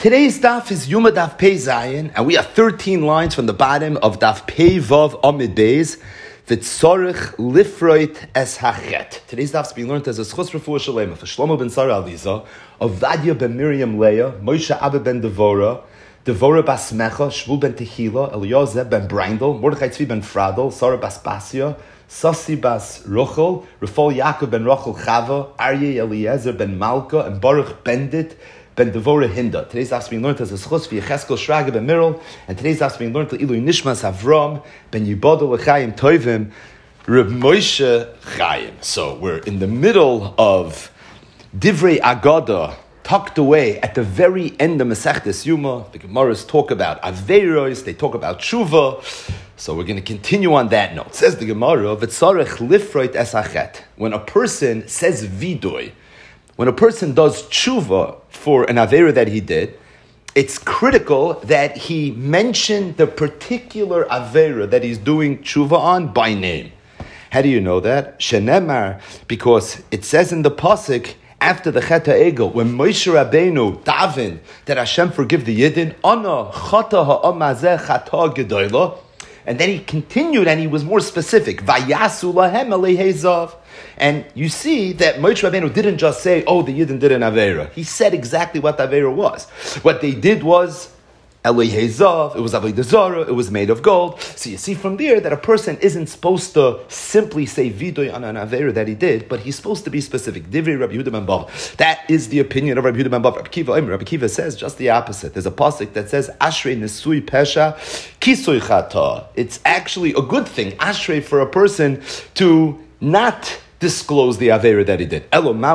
Today's daf is Yuma Daf Pei Zayin, and we have 13 lines from the bottom of Daf Pei Vav Amid Beis. V'tzorich lifroit es hachet. Today's daf is being learned as a schus refuah shalema for Shlomo ben Sarah Aliza, Ovadia ben Miriam Leah, Moshe Abba ben Devorah, Devorah bas Mecha, Shmuel ben Tehila, Eliezer ben Brindel, Mordechai Tzvi ben Fradel, Sarah bas Basia, Sasi bas Rochel, Rafal Yaakov ben Rochel Chava, Aryeh Eliezer ben Malka, and Baruch Bendit ben Devorah Hinda. Today's daf is being learned as a schus for Yecheskel Shraga ben Mirel, and today's daf is being learned to Ilui Nishmas Avram ben Yibodel L'chaim Tovim Reb Moshe Chaim. So we're in the middle of Divrei Agada, tucked away at the very end of Masechtes Yuma. The Gemaras talk about Aveiros, they talk about Tshuva. So we're going to continue on that note. Says the Gemara, V'tzarech lifroit es hachet. When a person says vidui, when a person does tshuva for an aveira that he did, it's critical that he mention the particular aveira that he's doing tshuva on by name. How do you know that? Shenemar, because it says in the pasuk after the Chet HaEgel, when Moshe Rabbeinu davened that Hashem forgive the Yidden, Ana chata ha'am hazeh chata gedola, and then he continued and he was more specific. Vayasu lahem alei zav. And you see that Moshe Rabbeinu didn't just say, oh, the Yidden did an Aveira. He said exactly what the Aveira was. What they did was Elei Zav, it was Avodah Zarah, it was made of gold. So you see from there that a person isn't supposed to simply say Vidoy on an Aveira that he did, but he's supposed to be specific. Divrei Rabbi Yehuda ben Bava. That is the opinion of Rabbi Yehuda ben Bava. Rabbi Kiva says just the opposite. There's a pasuk that says Ashrei Nesui Pesha Kisui Chata. It's actually a good thing, Ashrei, for a person to not disclose the Aveira that he did. So what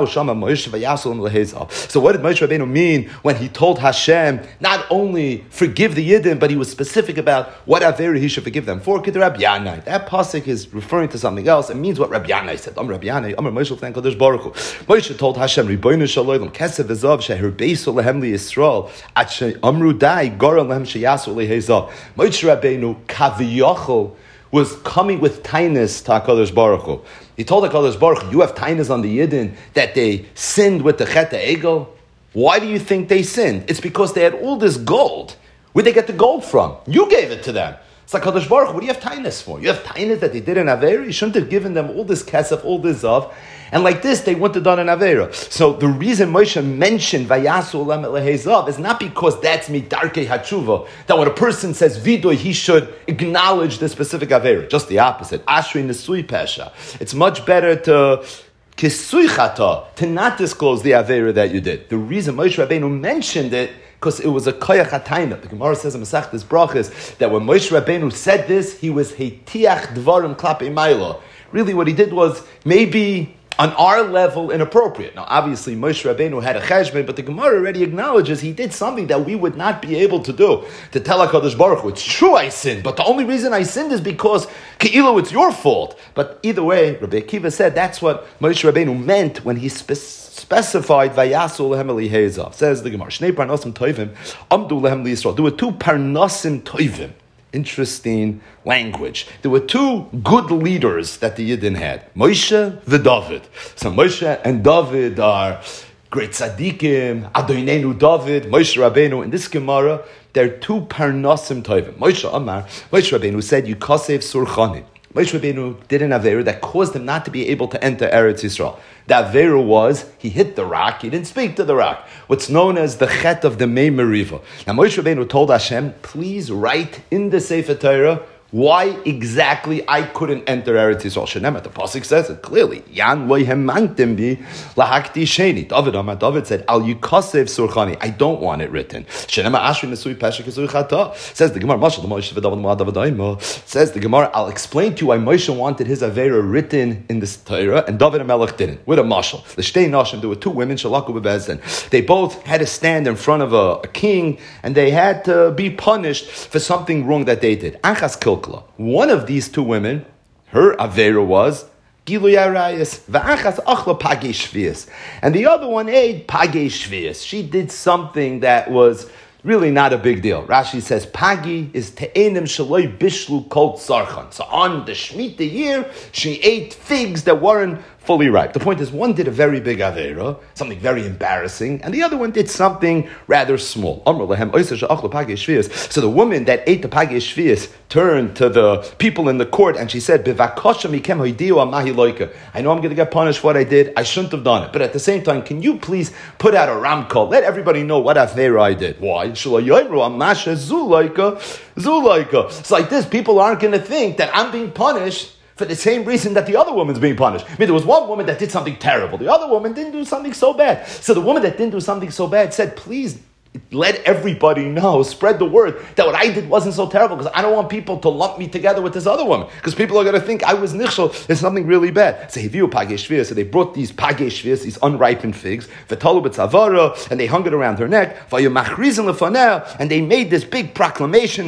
did Moshe Rabbeinu mean when he told Hashem not only forgive the Yidden, but he was specific about what Aveira he should forgive them for? Rabbi Yanai. That pasuk is referring to something else. It means what Rabbi Yanai said. Rabbi Yanai, Moshe Kadosh Baruch Hu. Moshe told Hashem, Ribono Shalom, Kesev Ezav Sheher Beisol Lehem LiYisrael At Amru Dai Goran Lehem Sheyasu Lehezav. Moshe Rabbeinu Kaviyachol was coming with tainus to HaKadosh Baruch Hu. He told HaKadosh Baruch Hu, you have tainus on the Yidden that they sinned with the Chet HaEgel. Why do you think they sinned? It's because they had all this gold. Where'd they get the gold from? You gave it to them. It's like HaKadosh Baruch Hu, what do you have tainus for? You have tainus that they did an Aveira? You shouldn't have given them all this kesef, all this zav. And like this, they wouldn't have done an Aveira. So the reason Moshe mentioned Vayasu Olam Elehezav is not because that's midarkei hatshuva, that when a person says vidoy, he should acknowledge the specific Aveira. Just the opposite. Ashrei Nesui Pesha. It's much better to kisui chata, to not disclose the Aveira that you did. The reason Moshe Rabbeinu mentioned it, because it was a koyach hatayna. The Gemara says in Masechtas Brachos that when Moshe Rabbeinu said this, he was heitiach dvarim klapei maila. Really what he did was maybe on our level, inappropriate. Now, obviously, Moshe Rabbeinu had a cheshbon, but the Gemara already acknowledges he did something that we would not be able to do. To tell HaKadosh Baruch Hu, it's true I sinned, but the only reason I sinned is because Ke'ilu, it's your fault. But either way, Rabbi Akiva said that's what Moshe Rabbeinu meant when he specified Vayasu lehem elihezav. Says the Gemara, Shnei parnasim toivim, amdu lehem liyisrael. There were two parnasim toivim. Interesting language. There were two good leaders that the Yidden had, Moshe and David. So Moshe and David are great tzaddikim, Adonenu David, Moshe Rabbeinu. In this Gemara, there are two parnasim tovim. Moshe Rabbeinu said, Yukasev surchani. Moshe Rabbeinu did an Aveira that caused him not to be able to enter Eretz Yisrael. The Aveira was, he hit the rock, he didn't speak to the rock. What's known as the Chet of the Mei Meriva. Now Moshe Rabbeinu told Hashem, please write in the Sefer Torah why exactly I couldn't enter Eretz Yisrael. Shenemat, the pasuk says it clearly. Yan loyhem mangtem bi lahakti sheni. David said, Al yukasev surchani. I don't want it written. Shenemat ashri nesui pesha kesui chata. Says the Gemara, Mashal Moshe v'David ma'adav. Says the Gemara, I'll explain to you why Moshe wanted his Aveira written in this Torah and David HaMelech didn't. With a mashal. The shtei nashim, there were two women, shalaku bebezdin. They both had to stand in front of a king and they had to be punished for something wrong that they did. Achas kil. One of these two women, her Aveira was Giluy Arayis, V'achas achla pagei shvius, and the other one ate pagei shvius. She did something that was really not a big deal. Rashi says pagi is te'enim shaloi bishlu kol tzarchan. So on the Shemitah year, she ate figs that weren't fully ripe. The point is, one did a very big Aveira, something very embarrassing, and the other one did something rather small. So the woman that ate the Pagi Shvius turned to the people in the court and she said, I know I'm going to get punished for what I did. I shouldn't have done it. But at the same time, can you please put out a ramkol? Let everybody know what Aveira I did. Why? It's like this. People aren't going to think that I'm being punished for the same reason that the other woman's being punished. I mean, there was one woman that did something terrible. The other woman didn't do something so bad. So the woman that didn't do something so bad said, please let everybody know, spread the word that what I did wasn't so terrible, because I don't want people to lump me together with this other woman, because people are going to think I was nichshel. It's something really bad. So they brought these pagei shvius, these unripened figs, and they hung it around her neck, and they made this big proclamation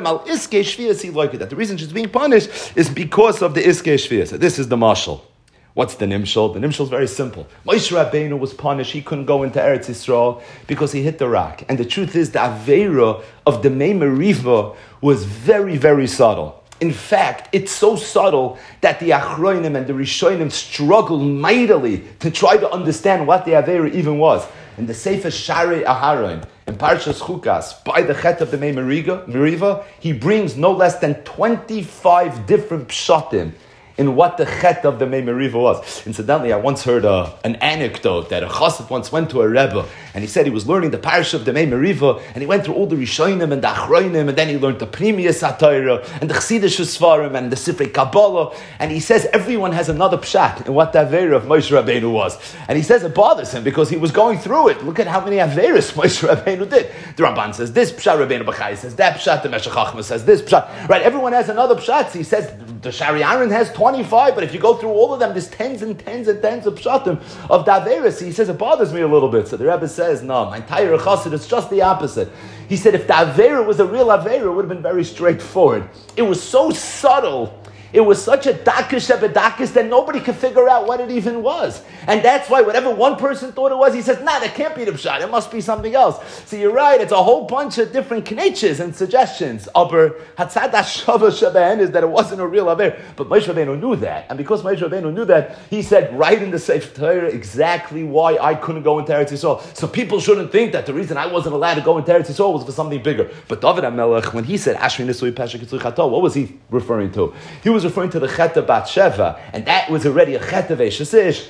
that the reason she's being punished is because of the iskei shvius. So this is the mashal. What's the nimshal? The nimshal is very simple. Moshe Rabbeinu was punished. He couldn't go into Eretz Yisrael because he hit the rock. And the truth is, the Aveira of the Mei Meriva was very, very subtle. In fact, it's so subtle that the Achronim and the Rishonim struggled mightily to try to understand what the Aveira even was. In the Sefer Sharei Aharon, in Parshas Chukas, by the Chet of the Mei Meriva, he brings no less than 25 different pshatim in what the chet of the Mei Meriva was. Incidentally, I once heard an anecdote that a chassid once went to a rebbe, and he said he was learning the parsha of the Mei Meriva, and he went through all the Rishonim and the Achronim, and then he learned the Pnimiyas HaTorah, and the Chassidus Svarim, and the Sifrei Kabbalah, and he says everyone has another pshat in what the Aveira of Moshe Rabbeinu was. And he says it bothers him because he was going through it. Look at how many Aveiras Moshe Rabbeinu did. The Ramban says this pshat, Rabbeinu Bachai says that pshat, the Meshech Chochmah says this pshat. Right, everyone has another pshat. So he says the Shari Aaron has 25, but if you go through all of them, there's tens and tens and tens of pshatim of Daveris. He says, it bothers me a little bit. So the Rebbe says, no, my entire chassid is just the opposite. He said, if the Aveira was a real Aveira, it would have been very straightforward. It was so subtle. It was such a dakish that nobody could figure out what it even was. And that's why whatever one person thought it was, he says, nah, that can't be the pshat. It must be something else. So you're right, it's a whole bunch of different knetches and suggestions. Aber hatzad hashava shaben is that it wasn't a real aver. But Moshe Rabbeinu knew that. And because Moshe Rabbeinu knew that, he said right in the Sefer Torah exactly why I couldn't go into Eretz Yisrael. So people shouldn't think that the reason I wasn't allowed to go into Eretz Yisrael was for something bigger. But David HaMelech, when he said, Ashri Nisui Pesha Kitzui Chato, what was he referring to? He was referring to the Chet of Bat-Sheva, and that was already a Chet of Eishasish,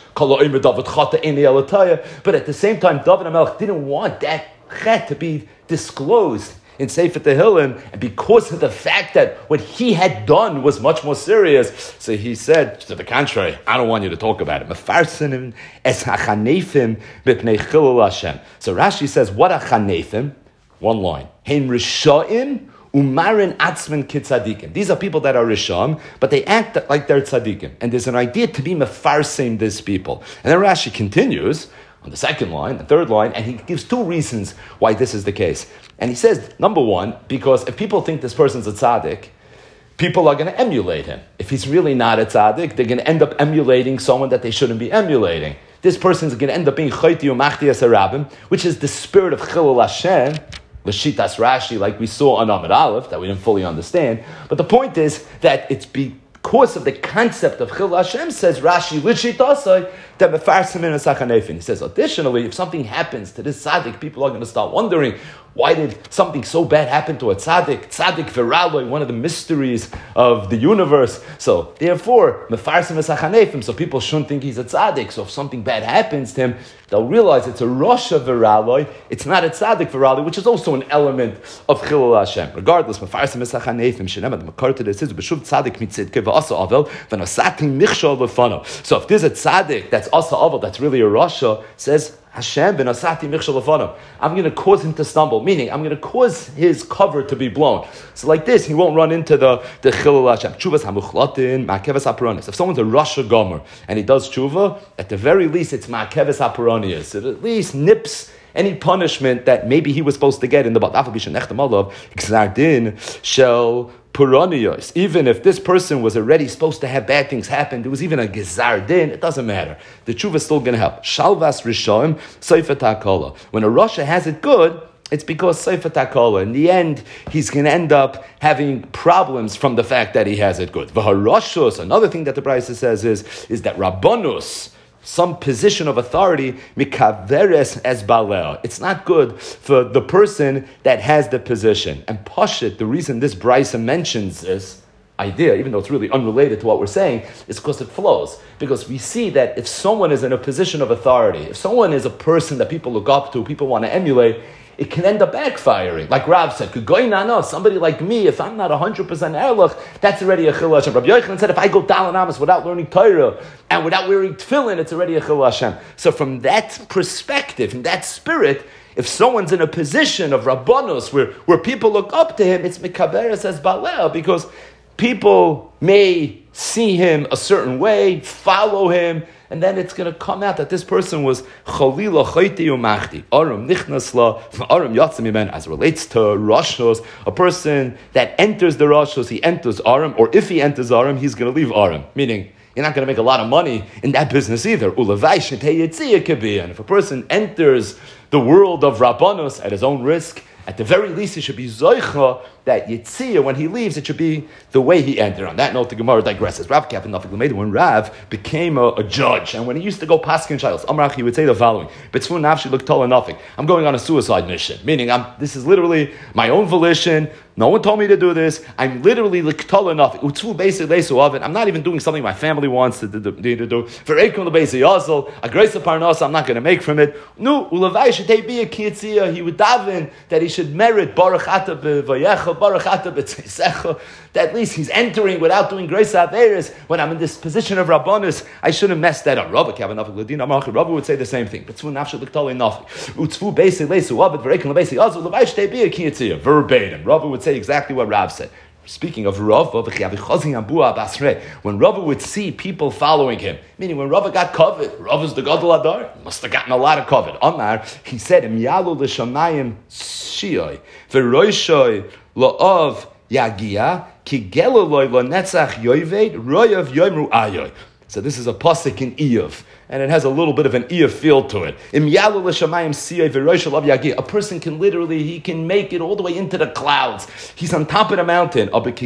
but at the same time, David HaMelech didn't want that Chet to be disclosed in Sefer Tehillim, and because of the fact that what he had done was much more serious, so he said, to the contrary, I don't want you to talk about it. So Rashi says, what a chanefim? One line. Hein risha'im umarin atzmin kitzadikim. These are people that are risham, but they act like they're tzadikim. And there's an idea to be mefarsim these people. And then Rashi continues on the second line, the third line, and he gives two reasons why this is the case. And he says, number one, because if people think this person's a tzaddik, people are going to emulate him. If he's really not a tzaddik, they're going to end up emulating someone that they shouldn't be emulating. This person's going to end up being chayti umachti asarabim, which is the spirit of chilul Hashem, l'shitas Rashi, like we saw on Amud Aleph, that we didn't fully understand. But the point is that it's because of the concept of chilul Hashem, says Rashi, l'shitasai, that mefarsim in a sachanefin. He says, additionally, if something happens to this tzaddik, people are going to start wondering, why did something so bad happen to a tzaddik? Tzaddik viraloi, one of the mysteries of the universe. So, therefore, mefarsim esachanefim, so people shouldn't think he's a tzaddik. So if something bad happens to him, they'll realize it's a Rosha viraloi, it's not a tzaddik viraloi, which is also an element of chilul Hashem. Regardless, mefarsim esachanefim, shenemad makarted, it says, b'shuv tzaddik mitzidke v'asa avel, v'nasatim michshol lefano. So if there's a tzaddik that's asa avel, that's really a Rosha, says, Hashem ben asati michshel lefanov. I'm going to cause him to stumble, meaning I'm going to cause his cover to be blown. So like this, he won't run into the chilul Hashem. Chuvas hamuchlatin ma'akeves haperonis. If someone's a Rasha Gomer and he does tshuva, at the very least it's ma'akeves haperonis. It at least nips any punishment that maybe he was supposed to get in the Ba'af Bishan Nechtam Alav Gzardin Shel Puranios. Even if this person was already supposed to have bad things happen, there was even a Gezar Din, it doesn't matter. The tshuva is still going to help. Shalvas Rishoim Seifet HaKola. When a Rasha has it good, It's because Seifa Takola, in the end, he's going to end up having problems from the fact that he has it good. V'harashus, another thing that the Brisa says is that Rabbanus, some position of authority, mikaveres es baleo. It's not good for the person that has the position. And Pashit, the reason this Brisa mentions this idea, even though it's really unrelated to what we're saying, is because it flows. Because we see that if someone is in a position of authority, if someone is a person that people look up to, people want to emulate, it can end up backfiring. Like Rav said, somebody like me, if I'm not 100% erlich, that's already a chil Hashem. Rabbi Yochanan said, if I go Dalan Amos without learning Torah and without wearing tefillin, it's already a chil Hashem. So from that perspective, in that spirit, if someone's in a position of Rabbanos where people look up to him, it's mikaberes as balea, because people may see him a certain way, follow him, and then it's going to come out that this person was chalila chayti umachti aram nichnasla aram yatzim imen. As relates to rashos, a person that enters the rashos, he enters aram, or if he enters aram, he's going to leave aram. Meaning, you're not going to make a lot of money in that business either. Ulavai shetei yitziyah kibi. And if a person enters the world of rabbanos at his own risk, at the very least, he should be zoicha that Yitzhak, when he leaves, it should be the way he entered. On that note, the Gemara digresses. Rav Kaf and Nafik Lameda, when Rav became a judge, and when he used to go paskin trials, Amrach, he would say the following: B'tzvun nafshi look tall and Nafik. I'm going on a suicide mission, meaning this is literally my own volition. No one told me to do this. I'm literally liktol enough. Utzvu basically of it. I'm not even doing something my family wants to do. For ekum the base yazel, a grace of parnas, I'm not going to make from it. No, ulavai should be a kitzia. He would daven that he should merit baruch ata b'vayecha, baruch ata b'tzeisecha. That at least he's entering without doing grace averis. When I'm in this position of rabbanis, I shouldn't mess that up. Rabba would say the same thing. Utzvu nafshe liktol enough. Utzvu basically of it. For ekum the base yazel, ulavai should be a kitzia. Verbatim. Rabba would say exactly what Rav said. Speaking of Rav, when Rav would see people following him, meaning when Rav got covered, Rav is the Gadol Adar, must have gotten a lot of covered. Amar, he said, Im yalu l'shamayim shioi, v'roishoi la'ov yagia, ki geloloi l'netzach yoived, royav yoimru ayoy. So this is a pasuk in Iyov, and it has a little bit of an Iyov feel to it. A person can literally, he can make it all the way into the clouds. He's on top of the mountain.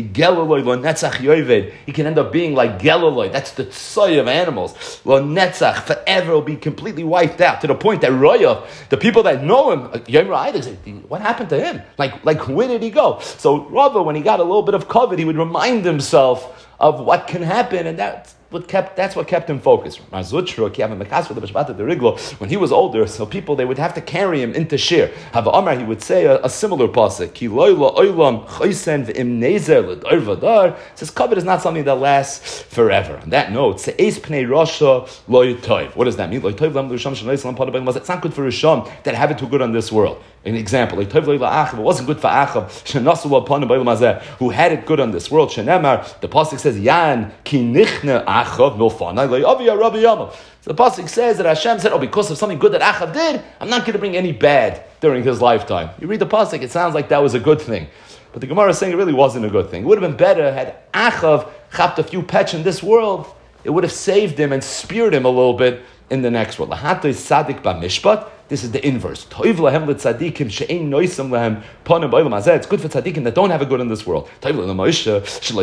He can end up being like Geloloi. That's the tsoy of animals. Forever will be completely wiped out, to the point that Roya, the people that know him, they say, what happened to him? Like where did he go? So Rava, when he got a little bit of covet, he would remind himself of what can happen, and that's what kept him focused. When he was older, so people, they would have to carry him into Shir. Hava Amar, he would say a similar pasuk. Says covet is not something that lasts forever. On that note, what does that mean? It's not good for Rishon that have it too good on this world. An example, it wasn't good for Achav, who had it good on this world. The pasuk says, Yan ki nichne Achav milfana le'avi Rabbi Yamav. So the pasuk says that Hashem said, because of something good that Achav did, I'm not going to bring any bad during his lifetime. You read the pasuk, it sounds like that was a good thing. But the Gemara is saying it really wasn't a good thing. It would have been better had Achav chapped a few pets in this world. It would have saved him and speared him a little bit in the next world. This is the inverse. It's good for tzaddikim that don't have a good in this world. Moshe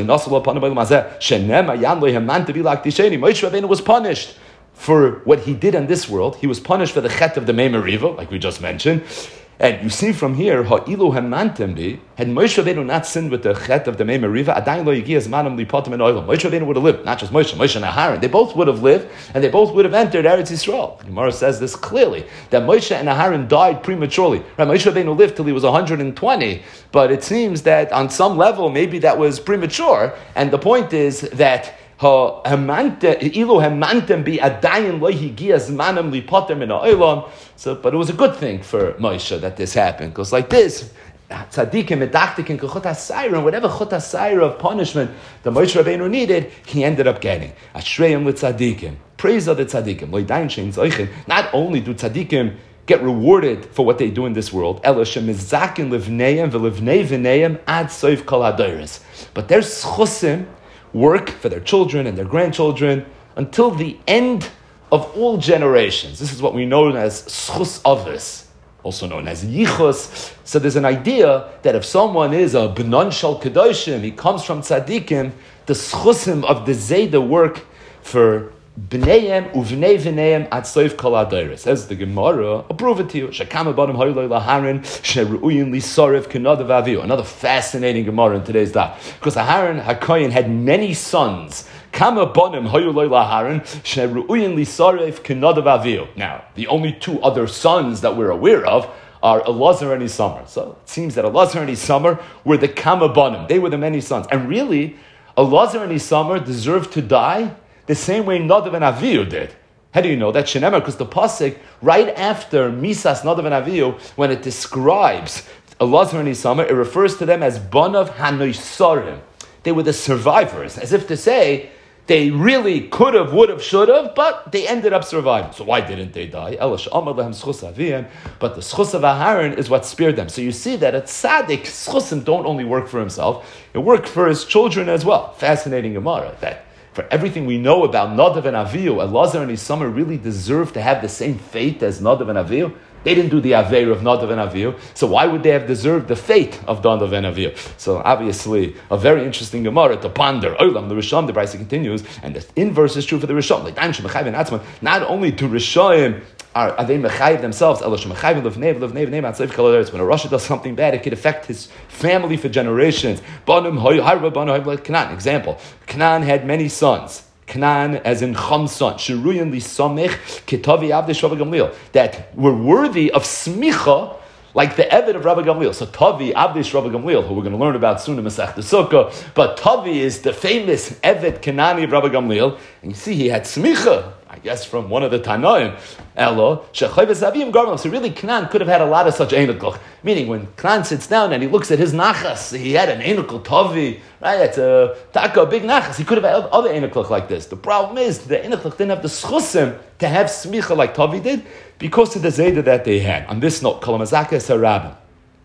Rabbeinu was punished for what he did in this world. He was punished for the chet of the Mei Meriva, like we just mentioned. And you see from here, ha'ilu hemantem bi, had Moshe Rabbeinu not sinned with the chet of the Mei Meriva, adayin lo yigi zmanam lipotem en oilam. Moshe Rabbeinu would have lived, not just Moshe and Aharon. They both would have lived, and they both would have entered Eretz Yisrael. The Gemara says this clearly, that Moshe and Aharon died prematurely. Right, Moshe Rabbeinu lived till he was 120, but it seems that on some level, maybe that was premature, and the point is that so, but it was a good thing for Moshe that this happened, because like this, tzaddikim, medachtikim, chut hasayra, whatever chut hasayra of punishment the Moshe Rabbeinu needed, he ended up getting. Ashreim l'tzaddikim, praise of the tzaddikim. Not only do tzaddikim get rewarded for what they do in this world, but their schusim work for their children and their grandchildren until the end of all generations. This is what we know as schus avos. also known as yichus. So there's an idea that if someone is a b'non shel kedoshim, he comes from tzaddikim, the schusim of the zayda work for b'neihem uvnei v'neihem at soif kol adayres. Says the Gemara, I'll prove it to you. Shekam abanim hayloi laharin sheruyin lisarev kenadav aviu. Another fascinating Gemara in today's daf, because Aharon HaKohen had many sons. Kama bonim hayuloi laharon sheruyin lisarev kenadav aviu. Now, the only two other sons that we're aware of are Elazar and Isamar. So it seems that Elazar and Isamar were the Kama bonim. They were the many sons. And really, Elazar and Isamar deserved to die the same way Nadav and Avihu did. How do you know that? Shenemar, because the pasuk right after Misas Nadav and Avihu, when it describes Elazar and Isamar, it refers to them as Banav Hanoisarim. They were the survivors, as if to say they really could have, would have, should have, but they ended up surviving. So why didn't they die? But the schus of Aharon is what spared them. So you see that a tzaddik, schusim don't only work for himself, it worked for his children as well. Fascinating Gemara, that for everything we know about Nadav and Avihu, Elazar and Isamar really deserve to have the same fate as Nadav and Avihu. They didn't do the Aveir of Nadav and Avihu, so why would they have deserved the fate of Nadav and Avihu? So obviously, a very interesting Gemara to ponder. Olam, the Rishon, the Brisa continues, and the inverse is true for the Rishon. Not only to Rishonim are they mechayiv themselves, when a Rasha does something bad, it could affect his family for generations. Example, Canaan had many sons. Canaan, as in Chamson, Shiruyan li Samech, Kitavi Abdish Rabbi Gamliel, that were worthy of smicha, like the Eved of Rabbi Gamliel. So Tavi, Abdish Rabbi Gamliel, who we're going to learn about soon in Masech Sukkah, but Tavi is the famous Eved Kanani of Rabbi Gamliel, and you see he had smicha, I guess from one of the Tanaim, Elo, Shechayves Avim Garmel. So really, Canaan could have had a lot of such Einukel. Meaning, when Canaan sits down and he looks at his Nachas, he had an Einukel Tavi, right? It's a Taka, a big Nachas. He could have had other Einukel like this. The problem is, the Einukel didn't have the Schusim to have Smicha like Tavi did, because of the Zayda that they had. On this note, Kalamazaka is a rabbin.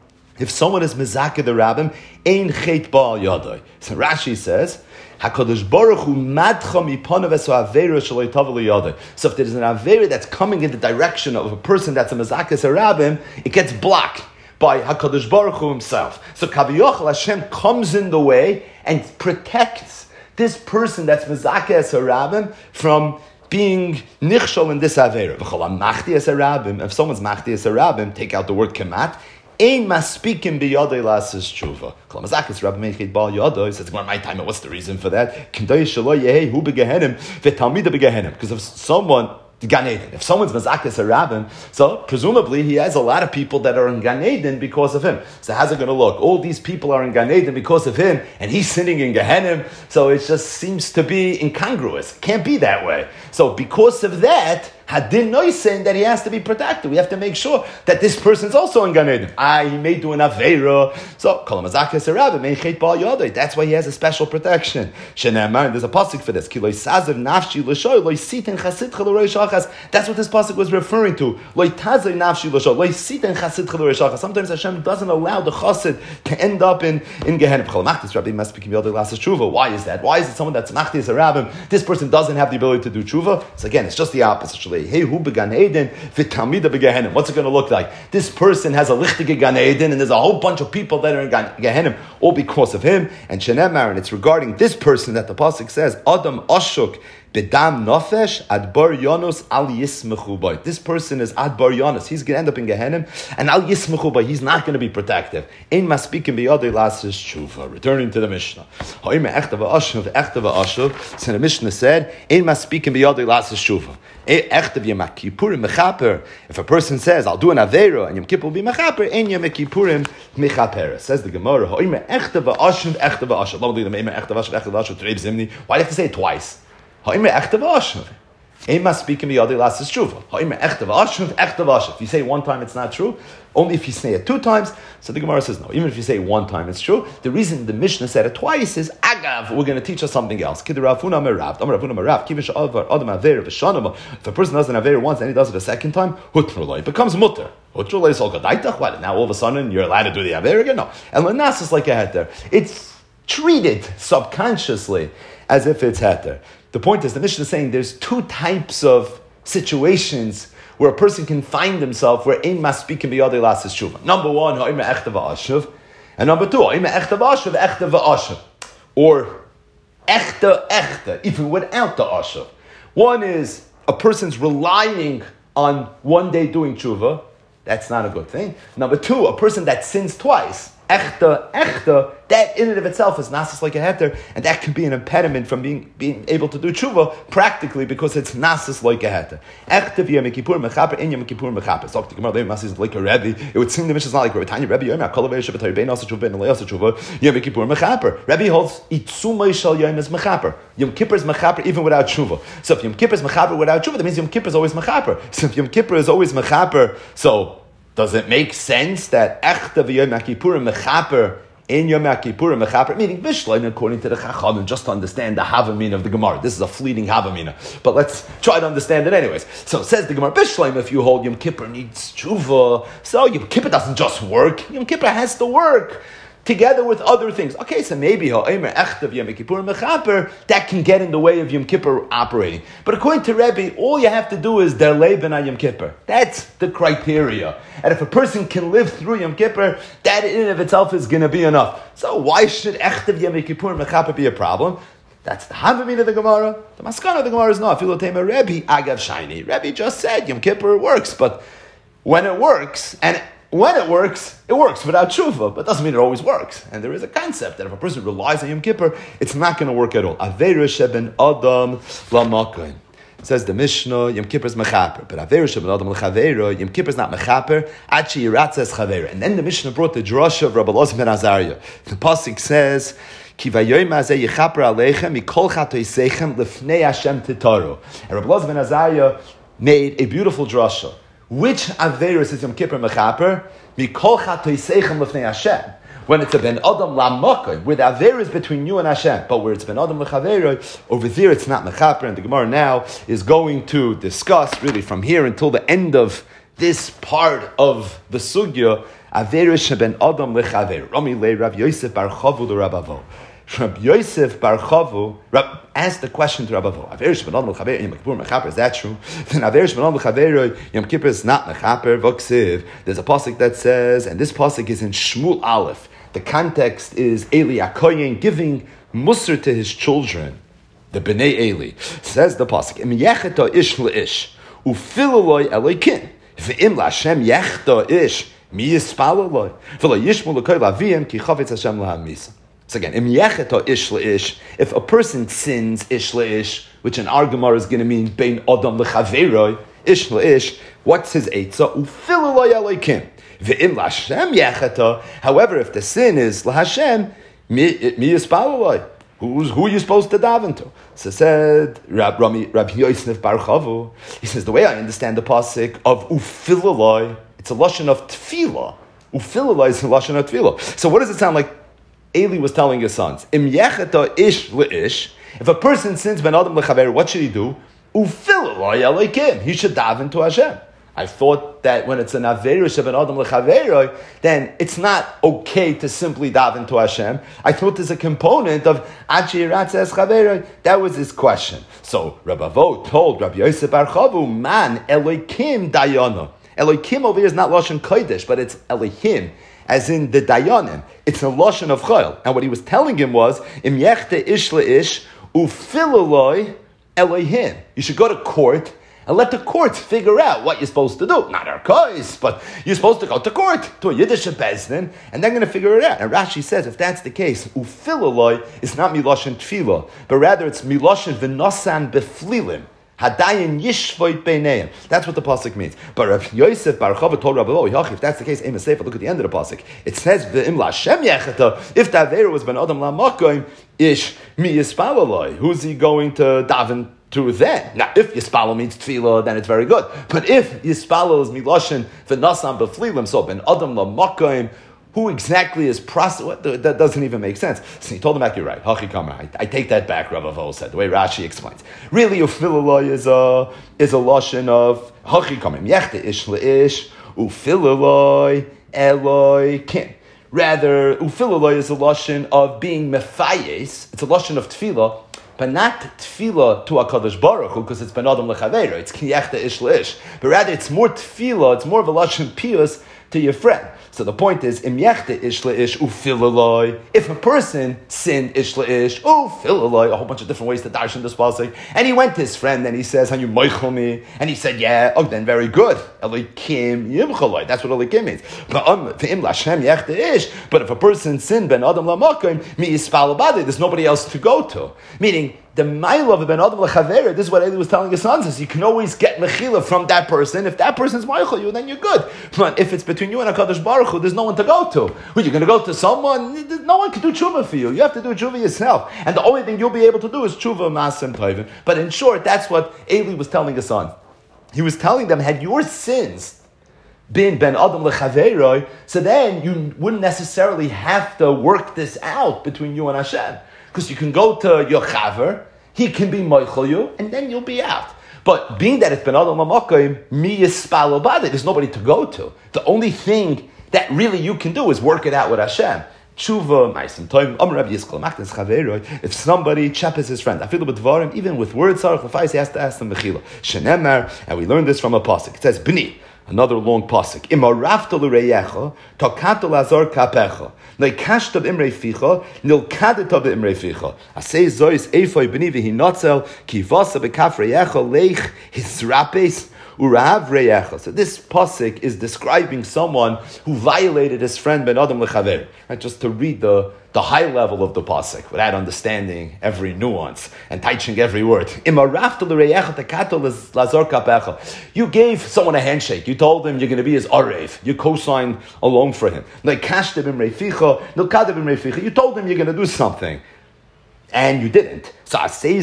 If someone is Mizaka the rabbin, Ein Chet Ba'al Yadai. So Rashi says, HaKadosh Baruch Hu madcha mipanav esu aveira shaloi tava liyadai. So if there is an aveira that's coming in the direction of a person that's a Mizaka a rabbin, it gets blocked by HaKadosh Baruch Hu himself. So Kaviyachal Hashem comes in the way and protects this person that's Mizaka a rabbin from being nichshol in this aveira. V'cholam machti as a rabbin. If someone's machti as a rabbin, take out the word kemat. Ein maspikim biyadei lasis tshuva. Klamazakis Rabbi Mechid Bal Yadoi says, "Well, my time. What's the reason for that? Kindoi shelo yehi hu begehenim v'talmida begehenim." Because if someone Gan Eden, if someone's mazakis a rabbin, so presumably he has a lot of people that are in Gan Eden because of him. So how's it going to look? All these people are in Gan Eden because of him, and he's sitting in Gehenim. So it just seems to be incongruous. It can't be that way. So because of that, Hadin Noisen, that he has to be protected. We have to make sure that this person's also in Gan Eden. He may do an Aveira. So, Kalamazakis a rabbin, may chet ba'al yodai. That's why he has a special protection. Shenemar, there's a pasuk for this. Ki lo sazav nafshi l'shoy, lo sitin chasidcha l'roi shachas. That's what this pasuk was referring to. Lo tazav nafshi l'shoy, lo sitin chasidcha l'roi shachas. Sometimes Hashem doesn't allow the chassid to end up in Gehenim. Kalamachtis rabbi must be yodai lasas tshuva. Why is that? Why is it someone that's machtis a rabbin? This person doesn't have the ability to do tshuva. So again, it's just the opposite. Hey, who began Eden? V'tamida begehenim. What's it going to look like? This person has a lichtige Gan Eden, and there's a whole bunch of people that are in Gehenim, all because of him. And Shenemar, and it's regarding this person that the pasuk says, Adam Ashuk bedam nofesh adbar yonos al yismechu bay. This person is adbar yonos. He's going to end up in Gehenim, and al yismechu bay. He's not going to be protective. Ein maspikim biyadei lasis tshuva. Returning to the Mishnah. Ha'ime echtav ashuv echtav ashuv. So the Mishnah said, Ein maspikim biyadei lasis tshuva. If a person says, I'll do an Aveira and Yom Kippur will be Mechaper, and Yom Kippurim Mechaper. Says the Gemara, why do you have to say it twice? If you say one time, it's not true. Only if you say it two times. So the Gemara says no. Even if you say one time, it's true. The reason the Mishnah said it twice is agav. We're going to teach us something else. If a person does an aver once and he does it a second time, it becomes mutter. Now all of a sudden you're allowed to do the aver again. No. And lanas is like a heter. It's treated subconsciously as if it's heter. The point is, the Mishnah is saying there's two types of situations where a person can find himself where ein maspikin biyadei lasis tshuva. Number one, ha'ima echta v'ashav, and number two, ha'ima echta v'ashav, echta v'ashav, or echta, even without the ashav. One is a person's relying on one day doing tshuva. That's not a good thing. Number two, a person that sins twice. Echta, that in and of itself is nasis like a heter, and that can be an impediment from being able to do tshuva practically because it's nasis like a heter. Echta v'yom kippur mechaper, in yom kippur mechaper. So the Gemara is like a Rebbe. It would seem the Mishnah is not like Rebbe Tanya. Rebbe yom hakol v'yoshev b'tari bein asa tshuva bein alei asa tshuva yom kippur mechaper. Rebbe holds itzumay shel yom is mechaper. Yom kippur is mechaper even without tshuva. So if yom kippur is mechaper without tshuva, that means yom kippur is always mechaper. So if yom kippur is always mechaper, so does it make sense that echta v'yom kippurim mechaper in Yom Kippurim mechaper, meaning Bishlein according to the Chachamim, just to understand the Havamina of the Gemara. This is a fleeting Havamina, but let's try to understand it anyways. So says the Gemara, Bishlein, if you hold Yom Kippur needs tshuva, so Yom Kippur doesn't just work. Yom Kippur has to work together with other things. Okay, so maybe ha'omer echtav Yom Kippur mechaper, that can get in the way of Yom Kippur operating. But according to Rebbe, all you have to do is der leben on Yom Kippur. That's the criteria. And if a person can live through Yom Kippur, that in and of itself is going to be enough. So why should echtav Yom Kippur mechaper be a problem? That's the Havamina of the Gemara. The Maskana of the Gemara is not. Filotema Rebbe agav shiny. Rebbe just said Yom Kippur works, but when it works it works without tshuva, but doesn't mean it always works. And there is a concept that if a person relies on Yom Kippur, it's not going to work at all. Aveira sheben adam lamakoin. Says the Mishnah, Yom Kippur is mechaper, but Aveira sheben adam l'chaveira, Yom Kippur is not mechaper, achi yiratzes chaveira. And then the Mishnah brought the drasha of Rabbi Elazar ben Azariah. The pasuk says, Ki vayoyim hazeh yichaper aleichem mikol chatoisechem lefnei Hashem titaru. And Rabbi Elazar ben Azariah made a beautiful drasha. Which Averis is Yom Kippur mechaper? Mikol chatoisechem lefnei Hashem. When it's a ben adam lamakay, where the Averis between you and Hashem, but where it's ben adam lechaveroi, over there it's not mechaper. And the Gemara now is going to discuss really from here until the end of this part of the sugya Averis ben adam lechaver. Rami le Rav Yosef bar Chavu the Rabavo. Rabbi Yosef bar Chavu asked the question to Rabbi Avo. Averish ben Adam l'chaver Yom Kippur mechaper. Is that true? Then Averish ben Adam l'chaver Yom Kippur is not mechaper. V'ksiv. There's a pasuk that says, and this pasuk is in Shmuel Aleph. The context is Eli Akoyin giving musr to his children, the Bnei Eli. Says the pasuk, Im yecheta ish leish ufiloloi elokin v'im laHashem yecheta ish mi yispaloloi v'lo yishmu l'koy laviyim ki chavetz Hashem lahamisa. So again, im yecheta ish leish, if a person sins ish leish, which in our Gemara is going to mean bein adam lechaveroi, ish leish, what's his eitzah? Ufiloloi elokin. Ve'im laHashem yecheta. However, if the sin is laHashem, mi yispaloloi. Who are you supposed to daven to? So said Rabbi Yosef bar Chavu. He says the way I understand the pasuk of ufiloloi, it's a lashon of tefillah. Ufiloloi is a lashon of tefillah. So what does it sound like? Eli was telling his sons, Im yecheta ish leish. If a person sins ben adam lechaver, what should he do? Ufiloloi elokim. He should daven to Hashem. I thought that when it's an averish of an adam lechaveroi, then it's not okay to simply daven to Hashem. I thought there's a component of achi yiratzes chaveroi. That was his question. So Rabbi Avo told Rabbi Yosef bar Chavu, man Elokim dayana. Elokim over here is not lashon kodesh, but it's Elohim, as in the dayanim. It's a lashon of chayil. And what he was telling him was, im yechte ish leish ufiloloi Elohim. You should go to court and let the courts figure out what you're supposed to do. Not our case, but you're supposed to go to court, to a Yiddish bezdin, and they're going to figure it out. And Rashi says, if that's the case, ufiloloi is not miloshen tefillah, but rather it's miloshen v'nosan beflilim. Hadayin yishvoit beineim. That's what the pasuk means. But Rav Yosef bar Chava told Rabbi Avo, if that's the case, Amos Sefer, look at the end of the pasuk. It says v'im laHashem yecheta. If the avera was ben adam lamakoim ish mi yispaloloi. Who's he going to daven to then? Now, if Yispalo means tefillah, then it's very good. But if Yispalo is miloshen v'nasam b'flilim, so ben adam lamakoim, who exactly is that doesn't even make sense. So he told him, you're right. I take that back, Rav Avo said, the way Rashi explains. Really, ufiloloi is a lashon of hachikamim. Yechte ish leish, ufiloloi eloi kim. Rather, ufiloloi is a lashon of being mefayes. It's a lashon of tefillah. but not tefillah to HaKadosh Baruch Hu, because it's ben adam lechaveiro, it's kiyechta ish leish, but rather it's more tefillah, it's more of a lashon piyus to your friend. So the point is, im yechte ish leish ufilaloi. If a person sinned ish leish ufilaloi, a whole bunch of different ways to darshan this pasuk, and he went to his friend and he says, "Han you moichel me?" And he said, "Yeah." Oh, then very good. Elikim yimchaloi. That's what elikim means. But if a person sinned ben adam lamakim mi yispal abadi, there's nobody else to go to. Meaning, the mile of ben adam lechaver. This is what Eli was telling his sons: is you can always get mechila from that person. If that person's meichel you, then you're good. But if it's between you and HaKadosh Baruch Hu, there's no one to go to. Who you're going to go to? Someone? No one can do tshuva for you. You have to do tshuva yourself. And the only thing you'll be able to do is tshuva masim tovim. But in short, that's what Eli was telling his son. He was telling them, had your sins been ben adam lechaveroi, so then you wouldn't necessarily have to work this out between you and Hashem. Because you can go to your chaver, he can be moichel you, and then you'll be out. But being that it's ben adam lamakim, mi yispal abadi, there's nobody to go to. The only thing that really you can do is work it out with Hashem. Tshuva, ma'asim tovim, Rabbi Yisrael, machnes chaveroi. If somebody chappes his friend, afilu b'dvarim, even with words, he has to ask them mechila. Shenemar, and we learned this from a pasuk. It says, b'ni, another long pasuk. Imarafta l'reyecha, takato lazar kapecha. Leikashta b'imrei ficha, nilkadeta b'imrei ficha. Asay zois eifoi b'ni v'hinotzel, ki vasa b'kaf reyecha, leich hisrapes, urahav reyecha. So this pasuk is describing someone who violated his friend ben adam lechaver. Right? Just to read the high level of the pasuk without understanding every nuance and teaching every word. You gave someone a handshake. You told him you're going to be his arev. You co-signed along for him. You told him you're going to do something. And you didn't. So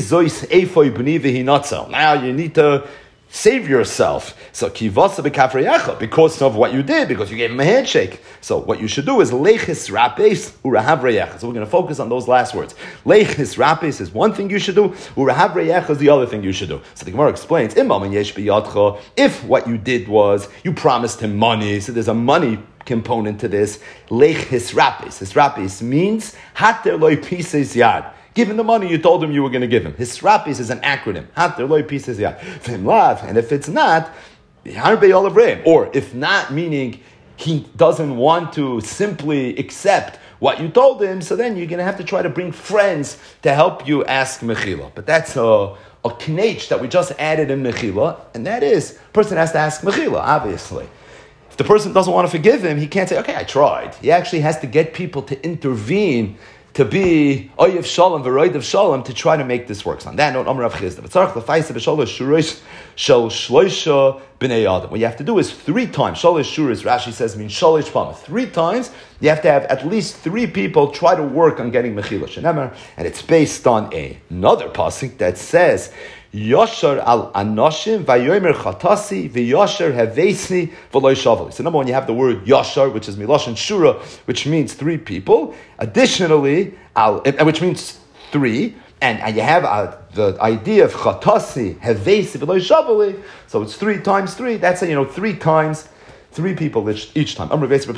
now you need to save yourself. So kivasa b'kafreyecha, because of what you did, because you gave him a handshake. So what you should do is leichis rapes urahav reyecha. So we're going to focus on those last words. Leichis rapes is one thing you should do. Urahav reyecha is the other thing you should do. So the Gemara explains: if what you did was you promised him money, so there's a money component to this. Leichis rapes. Hisrapes means hater loy pises yad. Give him the money you told him you were going to give him. Hisrapis is an acronym. And if it's not, or if not, meaning he doesn't want to simply accept what you told him, so then you're going to have to try to bring friends to help you ask mechila. But that's a knech that we just added in mechila, and that is, person has to ask mechila, obviously. If the person doesn't want to forgive him, he can't say, okay, I tried. He actually has to get people to intervene, to be oyev shalom v'roidev shalom, to try to make this work. So on that note, Amar Rav Chisda, v'tzarich l'faisa b'shalosh shuros shel shloisha b'nei adam. What you have to do is 3 times. Shalosh shuros, Rashi says, means shalosh pam. 3 times, you have to have at least 3 people try to work on getting mechila shenemar, and it's based on another pasuk that says, Yashar al anoshim vayomer chatasi v'yashar havesi v'loy shavali. So number one, you have the word yashar, which is miloshen shura, which means 3 people. Additionally, which means 3, and you have the idea of chatasi havesi v'loy shavali. So it's 3 times 3. That's 3 times 3 people each time. Someone's asking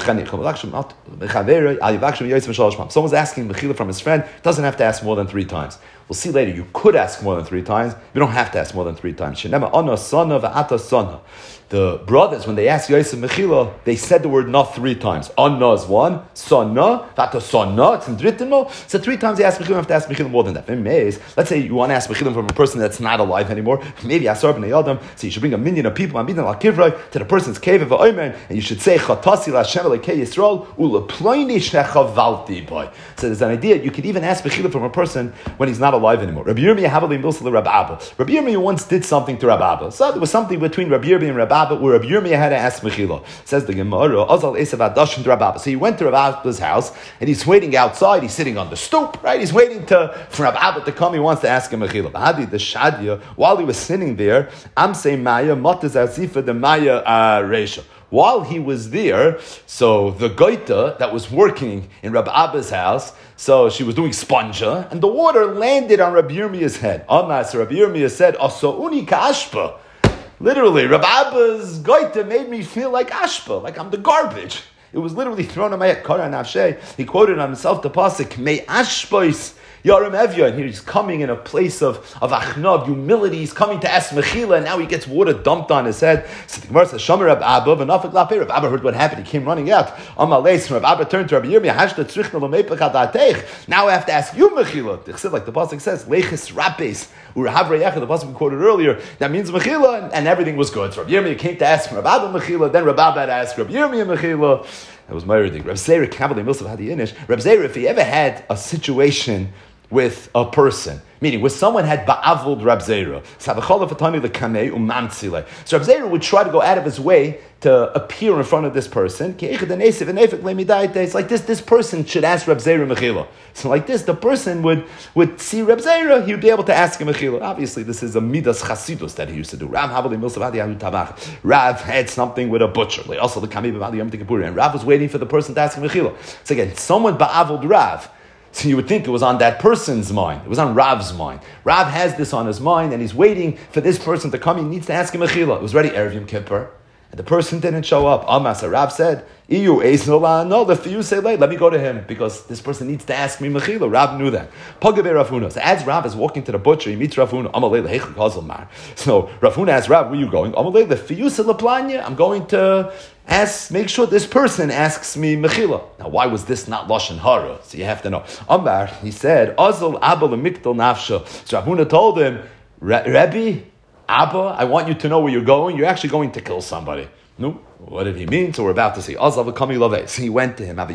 mechila from his friend, doesn't have to ask more than 3 times. We'll see later, you could ask more than 3 times. You don't have to ask more than 3 times. The brothers, when they asked Yosef mechila, they said the word not 3 times. Anna is 1, Sana, Vata Sana, it's in Dritimo. So 3 times they ask mechila, you have to ask mechila more than that. Let's say you want to ask mechila from a person that's not alive anymore. Maybe Asar b'nei Adam, so you should bring a minion of people, to the person's cave of Omer, and you should say, Chatasi l'Hashem elokei Yisrael, u'leploini shechavalti boy. So there's an idea, you could even ask mechila from a person when he's not alive anymore. Rabbi Yirmiyah Havali Milsa Rabbi Abba. Rabbi Yirmiyah once did something to Rabbi Abba. So there was something between Rabbi Yirmiyah and Rabbi Abba where Rabbi Yirmiyah had to ask mechila. Says the Gemara, Azal Esav Adashim to Rabbi Abba. So he went to Rabbi Abba's house and he's waiting outside. He's sitting on the stoop, right? He's waiting for Rabbi Abba to come. He wants to ask him mechila. Bahadi the Shadia, while he was sitting there, I'm saying Maya Mataz Azifa the Maya Reisha. While he was there, so the goita that was working in Rabbi Abba's house, so she was doing sponja, and the water landed on Rabbi Yirmiyah's head. So Rabbi Yirmiyah said, "Asouni ka'ashpa." Literally, Rabbi Abba's goita made me feel like ashpa, like I'm the garbage. It was literally thrown on my head. He quoted on himself the pasuk, "May ashpois Yarim Evya, and he's coming in a place of achna, humility. He's coming to ask Mechila, and now he gets water dumped on his head. So the Gemara says, Shomer Rab Abba, v'nafik lapei. Rab Abba heard what happened. He came running out. Amalei, Rab Abba turned to Rabbi Yirmiyah, hashta tzrichna l'meipach adatech. Now I have to ask you, Mechila. Like the pasuk says, Leichis rapes. The pasuk we quoted earlier, that means Mechila, and everything was good. So Rabbi Yirmiyah came to ask Rab Abba Mechila, then Rab Abba had to ask Rabbi Yirmiyah Mechila. That was my reading. Reb Zeir, Kabbalah Milsav Hadi Inish. Reb Zeir, if he ever had a situation with a person, meaning where someone had ba'avled Reb Zeir, so Reb Zeir would try to go out of his way to appear in front of this person. It's like this person should ask Reb Zeir Mechila. So like this, the person would see Reb Zeir, he would be able to ask him Mechila. Obviously, this is a midas chasidus that he used to do. Rav had something with a butcher. Also, the and Rav was waiting for the person to ask him Mechila. So again, someone ba'avled Rav. So you would think it was on that person's mind. It was on Rav's mind. Rav has this on his mind, and he's waiting for this person to come. He needs to ask him Mechila. It was ready Erev Yom Kippur, and the person didn't show up. So Rav said, "Iyu no, the you say late. Let me go to him because this person needs to ask me Mechila." Rav knew that. Pagabe Rav Huna. So as Rav is walking to the butcher, he meets Rav Huna. So Rav Huna asks Rav, "Where are you going?" I'm going to make sure this person asks me Mechila. Now, why was this not Lashon Hara? So you have to know. Ambar, he said, Azal Abba Lemiktal Nafsha. So Rav Huna told him, Rebbe, Abba, I want you to know where you're going. You're actually going to kill somebody. No, what did he mean? So we're about to see. So he went to him.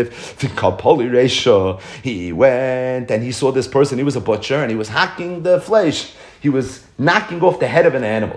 He went and he saw this person. He was a butcher and he was hacking the flesh. He was knocking off the head of an animal.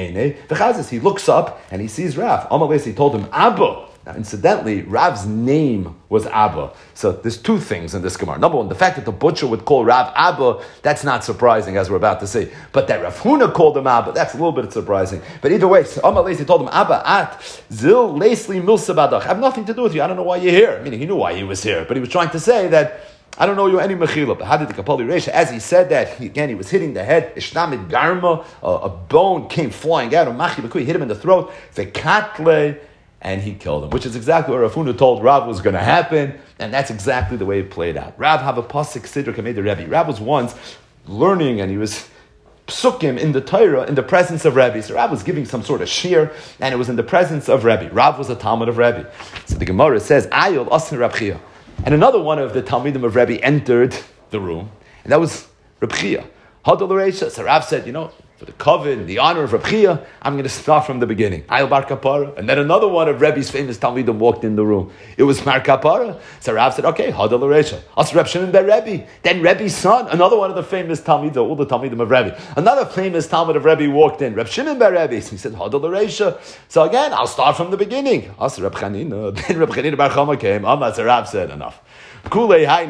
He looks up and he sees Rav. He told him, Abba. Now, incidentally, Rav's name was Abba. So there's two things in this Gemara. Number one, the fact that the butcher would call Rav Abba, that's not surprising, as we're about to see. But that Rav Huna called him Abba, that's a little bit surprising. But either way, he told him, Abba, at zil lesli milsabadach. I have nothing to do with you. I don't know why you're here. Meaning, he knew why he was here. But he was trying to say that, I don't know you any mechila. But how did the Kapali Resha? As he said that, he was hitting the head. Ishnamid garma, a bone came flying out of Machi Bakui, hit him in the throat. Vekatle, and he killed him, which is exactly what Rav Huna told Rav was going to happen, and that's exactly the way it played out. Rav have a pasuk sidra kamei the Rebbe. Rav was once learning, and he was psukim in the Torah in the presence of Rebbe. So Rav was giving some sort of shir, and it was in the presence of Rebbe. Rav was a Talmud of Rebbe. So the Gemara says, Ayol Asner Rab Chia. And another one of the Talmidim of Rebbe entered the room, and that was Rab Chia. Hadol Reisha. So Rav said, for the coven, the honor of Reb Chia, I'm going to start from the beginning. Ayil Bar Kapara. And then another one of Rebbe's famous Talmidim walked in the room. It was Mar Kapara. So Rav said, okay, Hadal Reisha. As Reb Shimon ben Rebbe. Then Rebbe's son, another one of the famous Talmidim, all the Talmidim of Rebbe. Another famous Talmud of Rebbe walked in. Reb Shimon ben Rebbe. So he said, Hadal Reisha. So again, I'll start from the beginning. As Reb Chanina. Then Reb Chanina Bar Chama came. So Rav said, enough. How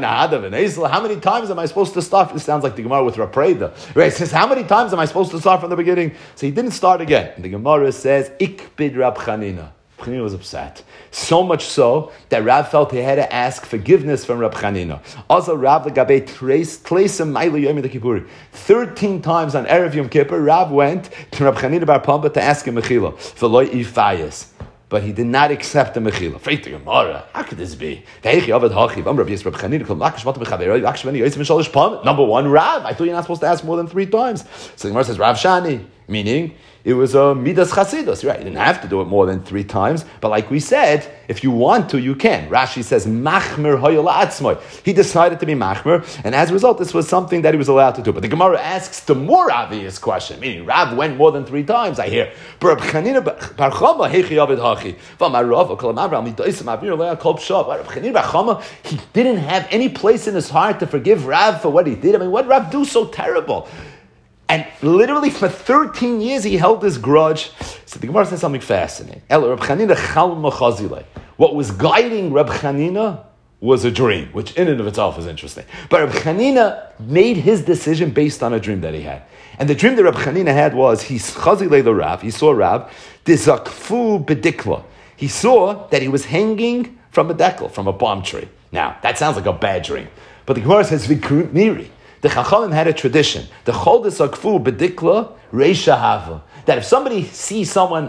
many times am I supposed to start? This sounds like the Gemara with Rapreda. Right? It says, how many times am I supposed to start from the beginning? So he didn't start again. And the Gemara says, Ikbid Rab Chanina. Chanina was upset. So much so that Rav felt he had to ask forgiveness from Rab Chanina. Also, Rav Lagabe Tleisem Mailu Yom Kippur. 13 times on Erev Yom Kippur, Rav went to Rab Chanina Bar Pamba to ask him Mechila. V'loi ifayas. But he did not accept the Mechila. How could this be? Number one, Rav. I thought you're not supposed to ask more than 3 times. So the Gemara says, Rav Shani, meaning it was a Midas Chasidus. Right, you didn't have to do it more than 3 times. But like we said, if you want to, you can. Rashi says, Machmer Hoyala Atzmoy. He decided to be Machmer, and as a result, this was something that he was allowed to do. But the Gemara asks the more obvious question, meaning Rav went more than 3 times, I hear. He didn't have any place in his heart to forgive Rav for what he did. I mean, what did Rav do so terrible? And literally for 13 years he held this grudge. So the Gemara says something fascinating. What was guiding Reb Chanina was a dream, which in and of itself is interesting. But Reb Chanina made his decision based on a dream that he had. And the dream that Reb Chanina had was, he saw Rav, dizakfu bedikla. He saw that he was hanging from a dekel, from a palm tree. Now, that sounds like a bad dream. But the Gemara says, Vikrut Miri. The Chachamim had a tradition. The Chol Desakfu Bedikla Reisha Hava. That if somebody sees someone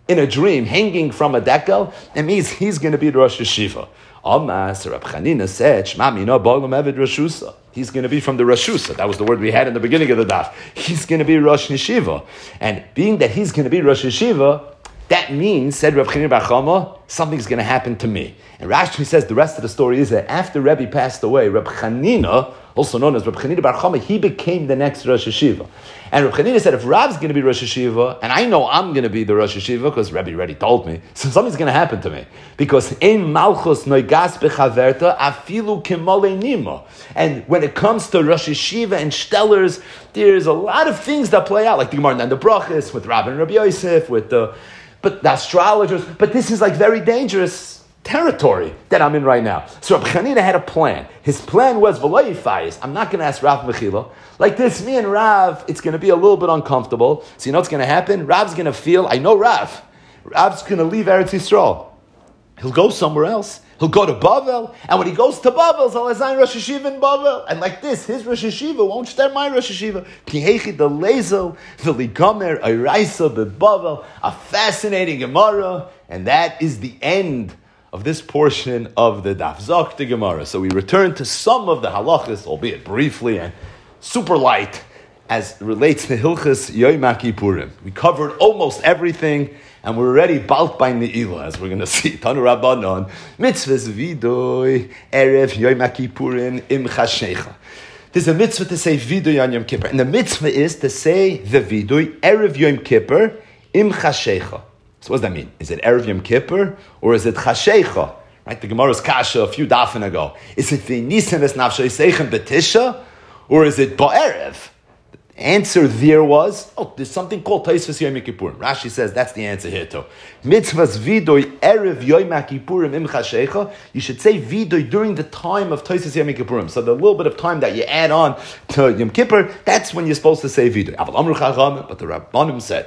in a dream, hanging from a decal, it means he's going to be the Rosh Yeshiva. Amas, Rab Chanina said, Shma mina ba'olam eved Rashusa. He's going to be from the Rashusa. That was the word we had in the beginning of the daf. He's going to be Rosh Yeshiva. And being that he's going to be Rosh Yeshiva, that means, said Rab Chanina bar Chama, something's going to happen to me. And Rashi says the rest of the story is that after Rebbe passed away, Rab Chanina, also known as Rab Chanina bar Chama, he became the next Rosh Yeshiva. And Rab Chanina said, if Rav's going to be Rosh Yeshiva, and I know I'm going to be the Rosh Yeshiva, because Rebbe already told me, so something's going to happen to me. Because in Malchus noigas bechaverta afilu kimole nima. And when it comes to Rosh Yeshiva and Stellers, there's a lot of things that play out, like the Gemara and the Brachas, with Rabbi and Rabbi Yosef, with the astrologers. But this is like very dangerous territory that I'm in right now. So Rabbi Chanina had a plan. His plan was, I'm not going to ask Rav Mechila. Like this, me and Rav, it's going to be a little bit uncomfortable. So you know what's going to happen? Rav's going to feel, I know Rav. Rav's going to leave Eretz Yisrael. He'll go somewhere else. He'll go to Bavel. And when he goes to Bavel, he'll assign Rosh Yeshiva in Bavel. And like this, his Rosh Yeshiva won't share my Rosh Yeshiva. Pihechi the Lezel, the Ligomer, Ayraisa, Bavel. A fascinating Gemara. And that is the end of this portion of the Daf Zok the Gemara. So we return to some of the halachas, albeit briefly and super light, as it relates to Hilchas Yom Kippurim. We covered almost everything, and we're already balked by Ne'ilah, as we're going to see. Tanu Rabbanon, mitzvahs vidoy, erev Yom Kippurim im chashecha. There's a mitzvah to say vidoy on Yom Kippur, and the mitzvah is to say the vidoy, erev Yom Kippur im chashecha. So what does that mean? Is it erev Yom Kippur, or is it chashecha? Right, the Gemara's kasha a few dafin ago. Is it v'nisim es nafshay seichem betisha, or is it ba'erev? The answer there was, there's something called Taisvas Yom Kippurim. Rashi says that's the answer here too. Mitzvahs vidoy erev Yom Kippurim im chashecha. You should say vidoy during the time of Taisvas Yom Kippurim. So the little bit of time that you add on to Yom Kippur, that's when you're supposed to say vidoy. But the Rabbanim said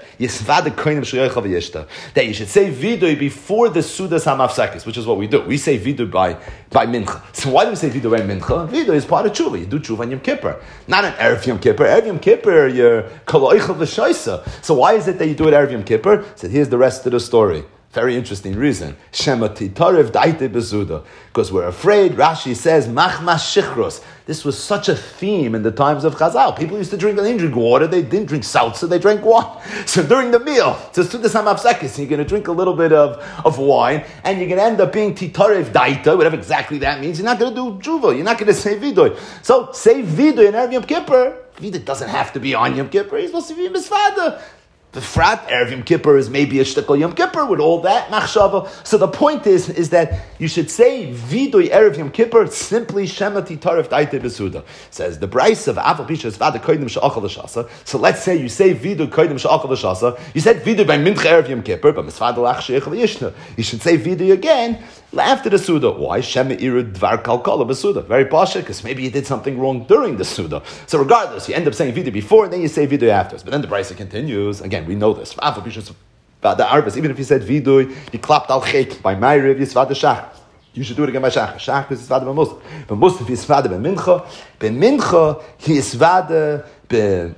that you should say vidoy before the Sudas HaMafsakis, which is what we do. We say vidoy by mincha. So why do we say vidoy by mincha? Vidoy is part of tshuva. You do tshuva on Yom Kippur, not on erev Yom Kippur. Erev Yom Kippur, you're koloichel v'shoisa. So why is it that you do it erev Yom Kippur? So here's the rest of the story. Very interesting reason. Shema titarev daite bezuda. Because we're afraid, Rashi says, machmas shichros. This was such a theme in the times of Chazal. People used to drink, they didn't drink water, they didn't drink salsa, they drank wine. So during the meal, it's a sudas hamafsekis, you're going to drink a little bit of wine, and you're going to end up being titarev daite, whatever exactly that means. You're not going to do juva, you're not going to say vidoy. So say vidoy in Erev Yom Kippur. Vidoy doesn't have to be on Yom Kippur, he's supposed to be misfada. The frat Erev Yom Kippur is maybe a shtickle Yom Kippur with all that machshava. So the point is that you should say vidoy Erev Yom Kippur simply shema titaref daite besuda. Says the Bryce of Aval Pishas vada koidim she'achal l'shasa. So let's say you say vidoy koidim she'achal l'shasa. You said vidoy by mincha Erev Yom Kippur, but misfada lach she'echal yishna. You should say vidoy again after the Suda. Why? Shema iru dvar kalkala besuda. Very pasha, because maybe you did something wrong during the Suda. So regardless, you end up saying vidoy before, and then you say vidoy afterwards. But then the Bryce continues again. We know this. The Arvis, even if you said vidoy, you clapped al chet by Ma'ariv, Yisvada Shach. You should do it again by Shach. Shach is Yisvada b'Musaf. B'Musaf Yisvada b'Mincha. B'Mincha Yisvada b'Ne'ilah.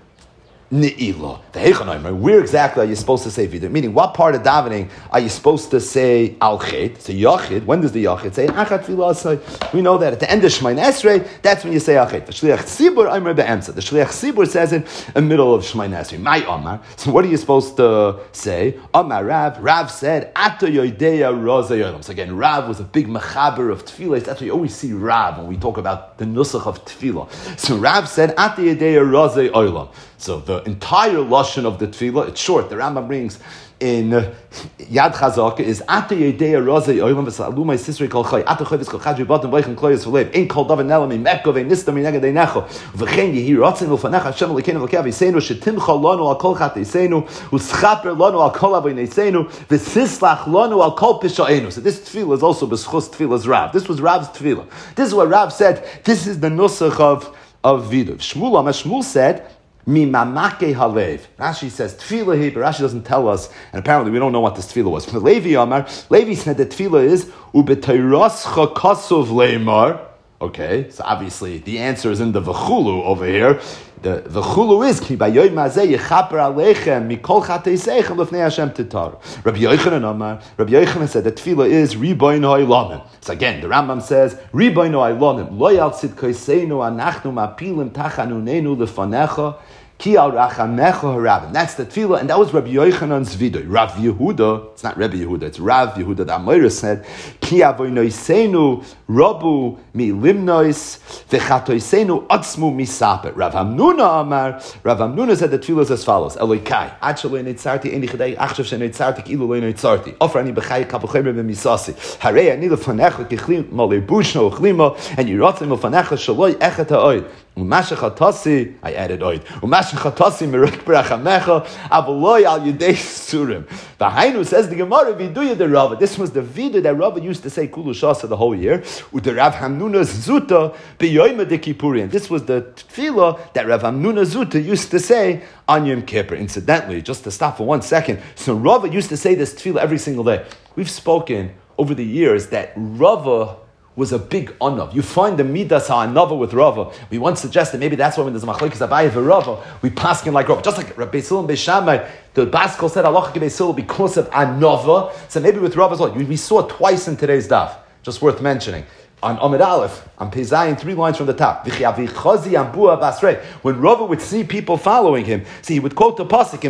The Heichanoimer. Where exactly are you supposed to say vidoy? Meaning, what part of davening are you supposed to say al chet? So Yachid. When does the Yachid say? Achat Tfilah. We know that at the end of Shemayin Esrei, that's when you say al chet. The Shliach Tzibur Omer be'emsa. The Shliach Tzibur says it in the middle of Shemayin Esrei. My Omar. So what are you supposed to say? Omar Rav. Rav said Ato Yodeya Roza Yolam. So again, Rav was a big mechaber of Tfilah. That's why you always see Rav when we talk about the nusach of Tfilah. So Rav said Ato Yodeya Roza Yolam. So the entire lashon of the tefillah, it's short. The Rambam brings in Yad Chazaka is Ata Yedei Razei Olam v'Salumay Sisrei Kol Chay Ata Chovis Kol Chadri Batim V'Eichem Kloyos V'Lev Ein Kol Davar Nela Mimekov V'Nistam Mineged Einecho V'Chein Yehi Ratzin V'Fanecha Hashem L'Keinu V'Kav Yiseinu Shetimcha Lanu Al Kol Chat Yiseinu U'Schaper Lanu Al Kol Avay Yiseinu V'Sislach Lanu Al Kol Pishainu. So this tefillah is also B'Schus Tefillah's Rav. This was Rav's tefillah. This is what Rav said. This is the nusach of Viduv. Shmuel said Mimamake halev. Rashi says tefillah here, but Rashi doesn't tell us, and apparently we don't know what this tefillah was. But Levi said that tefillah is ubetayrascha kasov leimar. Okay, so obviously the answer is in the v'chulu over here. The chulu is ki bayoy mazeh yechaper alechem mikol chateisechem lefnei Hashem titar. Rabbi Yochanan Amar. Rabbi Yochanan said that tefillah is riboin ha'olanim. So again, the Rambam says riboin ha'olanim lo yal tzidkoseinu anachnu mapilim tachanunenu lefanecha. Ki al rachamecha harabim. That's the tefillah, and that was Rabbi Yochanan's vidui. Rav Yehuda, it's not Rabbi Yehuda, it's Rav Yehuda. The Amoira said, Ki avoinoisenu rabu mi limnois v'chatoisenu atzmu misaper. Rav Hamnuna Amar. Rav Hamnuna said the tefillah is as follows: Elokai achalei neitzarti eni chadei achshav sheneitzarti kilu lei neitzarti. Ofra ani b'chai kavuchemer b'misasi. Harei ani lefanecha kichlim malebushno uchlimo and yiratzim lefanecha shaloi echet ha'oid. Umashachatasi, I added oid. Umashachatasi merik berachamecha avaloi al yedei surim. The Hainu says the Gemara viduya the Rava. This was the vidu that Rava used to say kulu shasa the whole year. U'de Rav Hamnuna's zuta beyoyma de Kippurim. This was the tefillah that Rav Hamnuna zuta used to say on Yom Kippur. Incidentally, just to stop for 1 second, so Rava used to say this tefillah every single day. We've spoken over the years that Rava was a big anav. You find the midas ha'anava with Rava. We once suggested maybe that's why when there's a machlokes Abaye and Rava, we pass him like Rava. Just like Rabbi Sil and Beishamai, the Baskel said halacha Beisil because of anava. So maybe with Rava as well. We saw it twice in today's daf. Just worth mentioning. On Amid Aleph, on Pezayin, 3 lines from the top. When Rava would see people following him, see, he would quote the pasuk,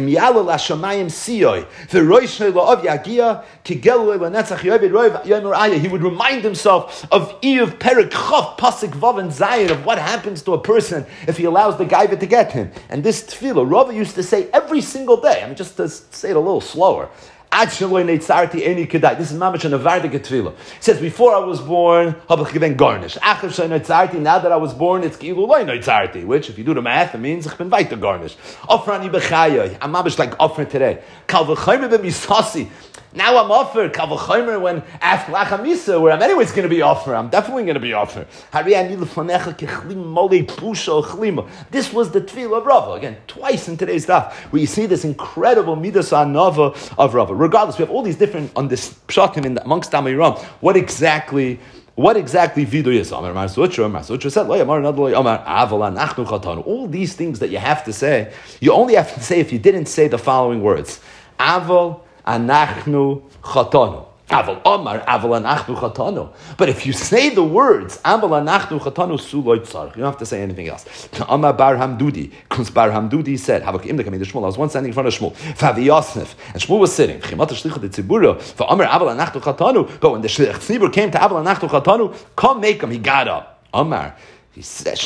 he would remind himself of Iyov Perek Chav, pasuk Vav and Zayin, of what happens to a person if he allows the gaiva to get him. And this tefillah, Rava used to say every single day. I mean, just to say it a little slower. This is mamash an avardik tefillah. It says, before I was born, garnish. Now that I was born, it's which, if you do the math, it means ich bin weiter garnish. Ofrani b'chaya. I'm mamash like offer today. Kal v'chaymer b'misasi. Now I'm offer. Kal v'chaymer when after lachamisa, where I'm anyways going to be offer. I'm definitely going to be offer. This was the tefillah of Rava. Again, twice in today's daf, where you see this incredible midas anava of Rava. Regardless, we have all these different on this pshatim amongst Amiram. What exactly vidu is? Amar Sutra said, all these things that you have to say, you only have to say if you didn't say the following words. Aval anachnu chatanu. Aval Omar, Aval anachnu chatanu. But if you say the words Aval anachnu chatanu suloy tzarich, you don't have to say anything else. Amar Bar Hamdudi, because Bar Hamdudi said, I was once standing in front of Shmuel, Favi Yosef, and Shmuel was sitting. For Amar Aval anachnu chatanu, but when the Shlich Tzibur came to Aval anachnu chatanu, come make him. He got up. Amar. He says,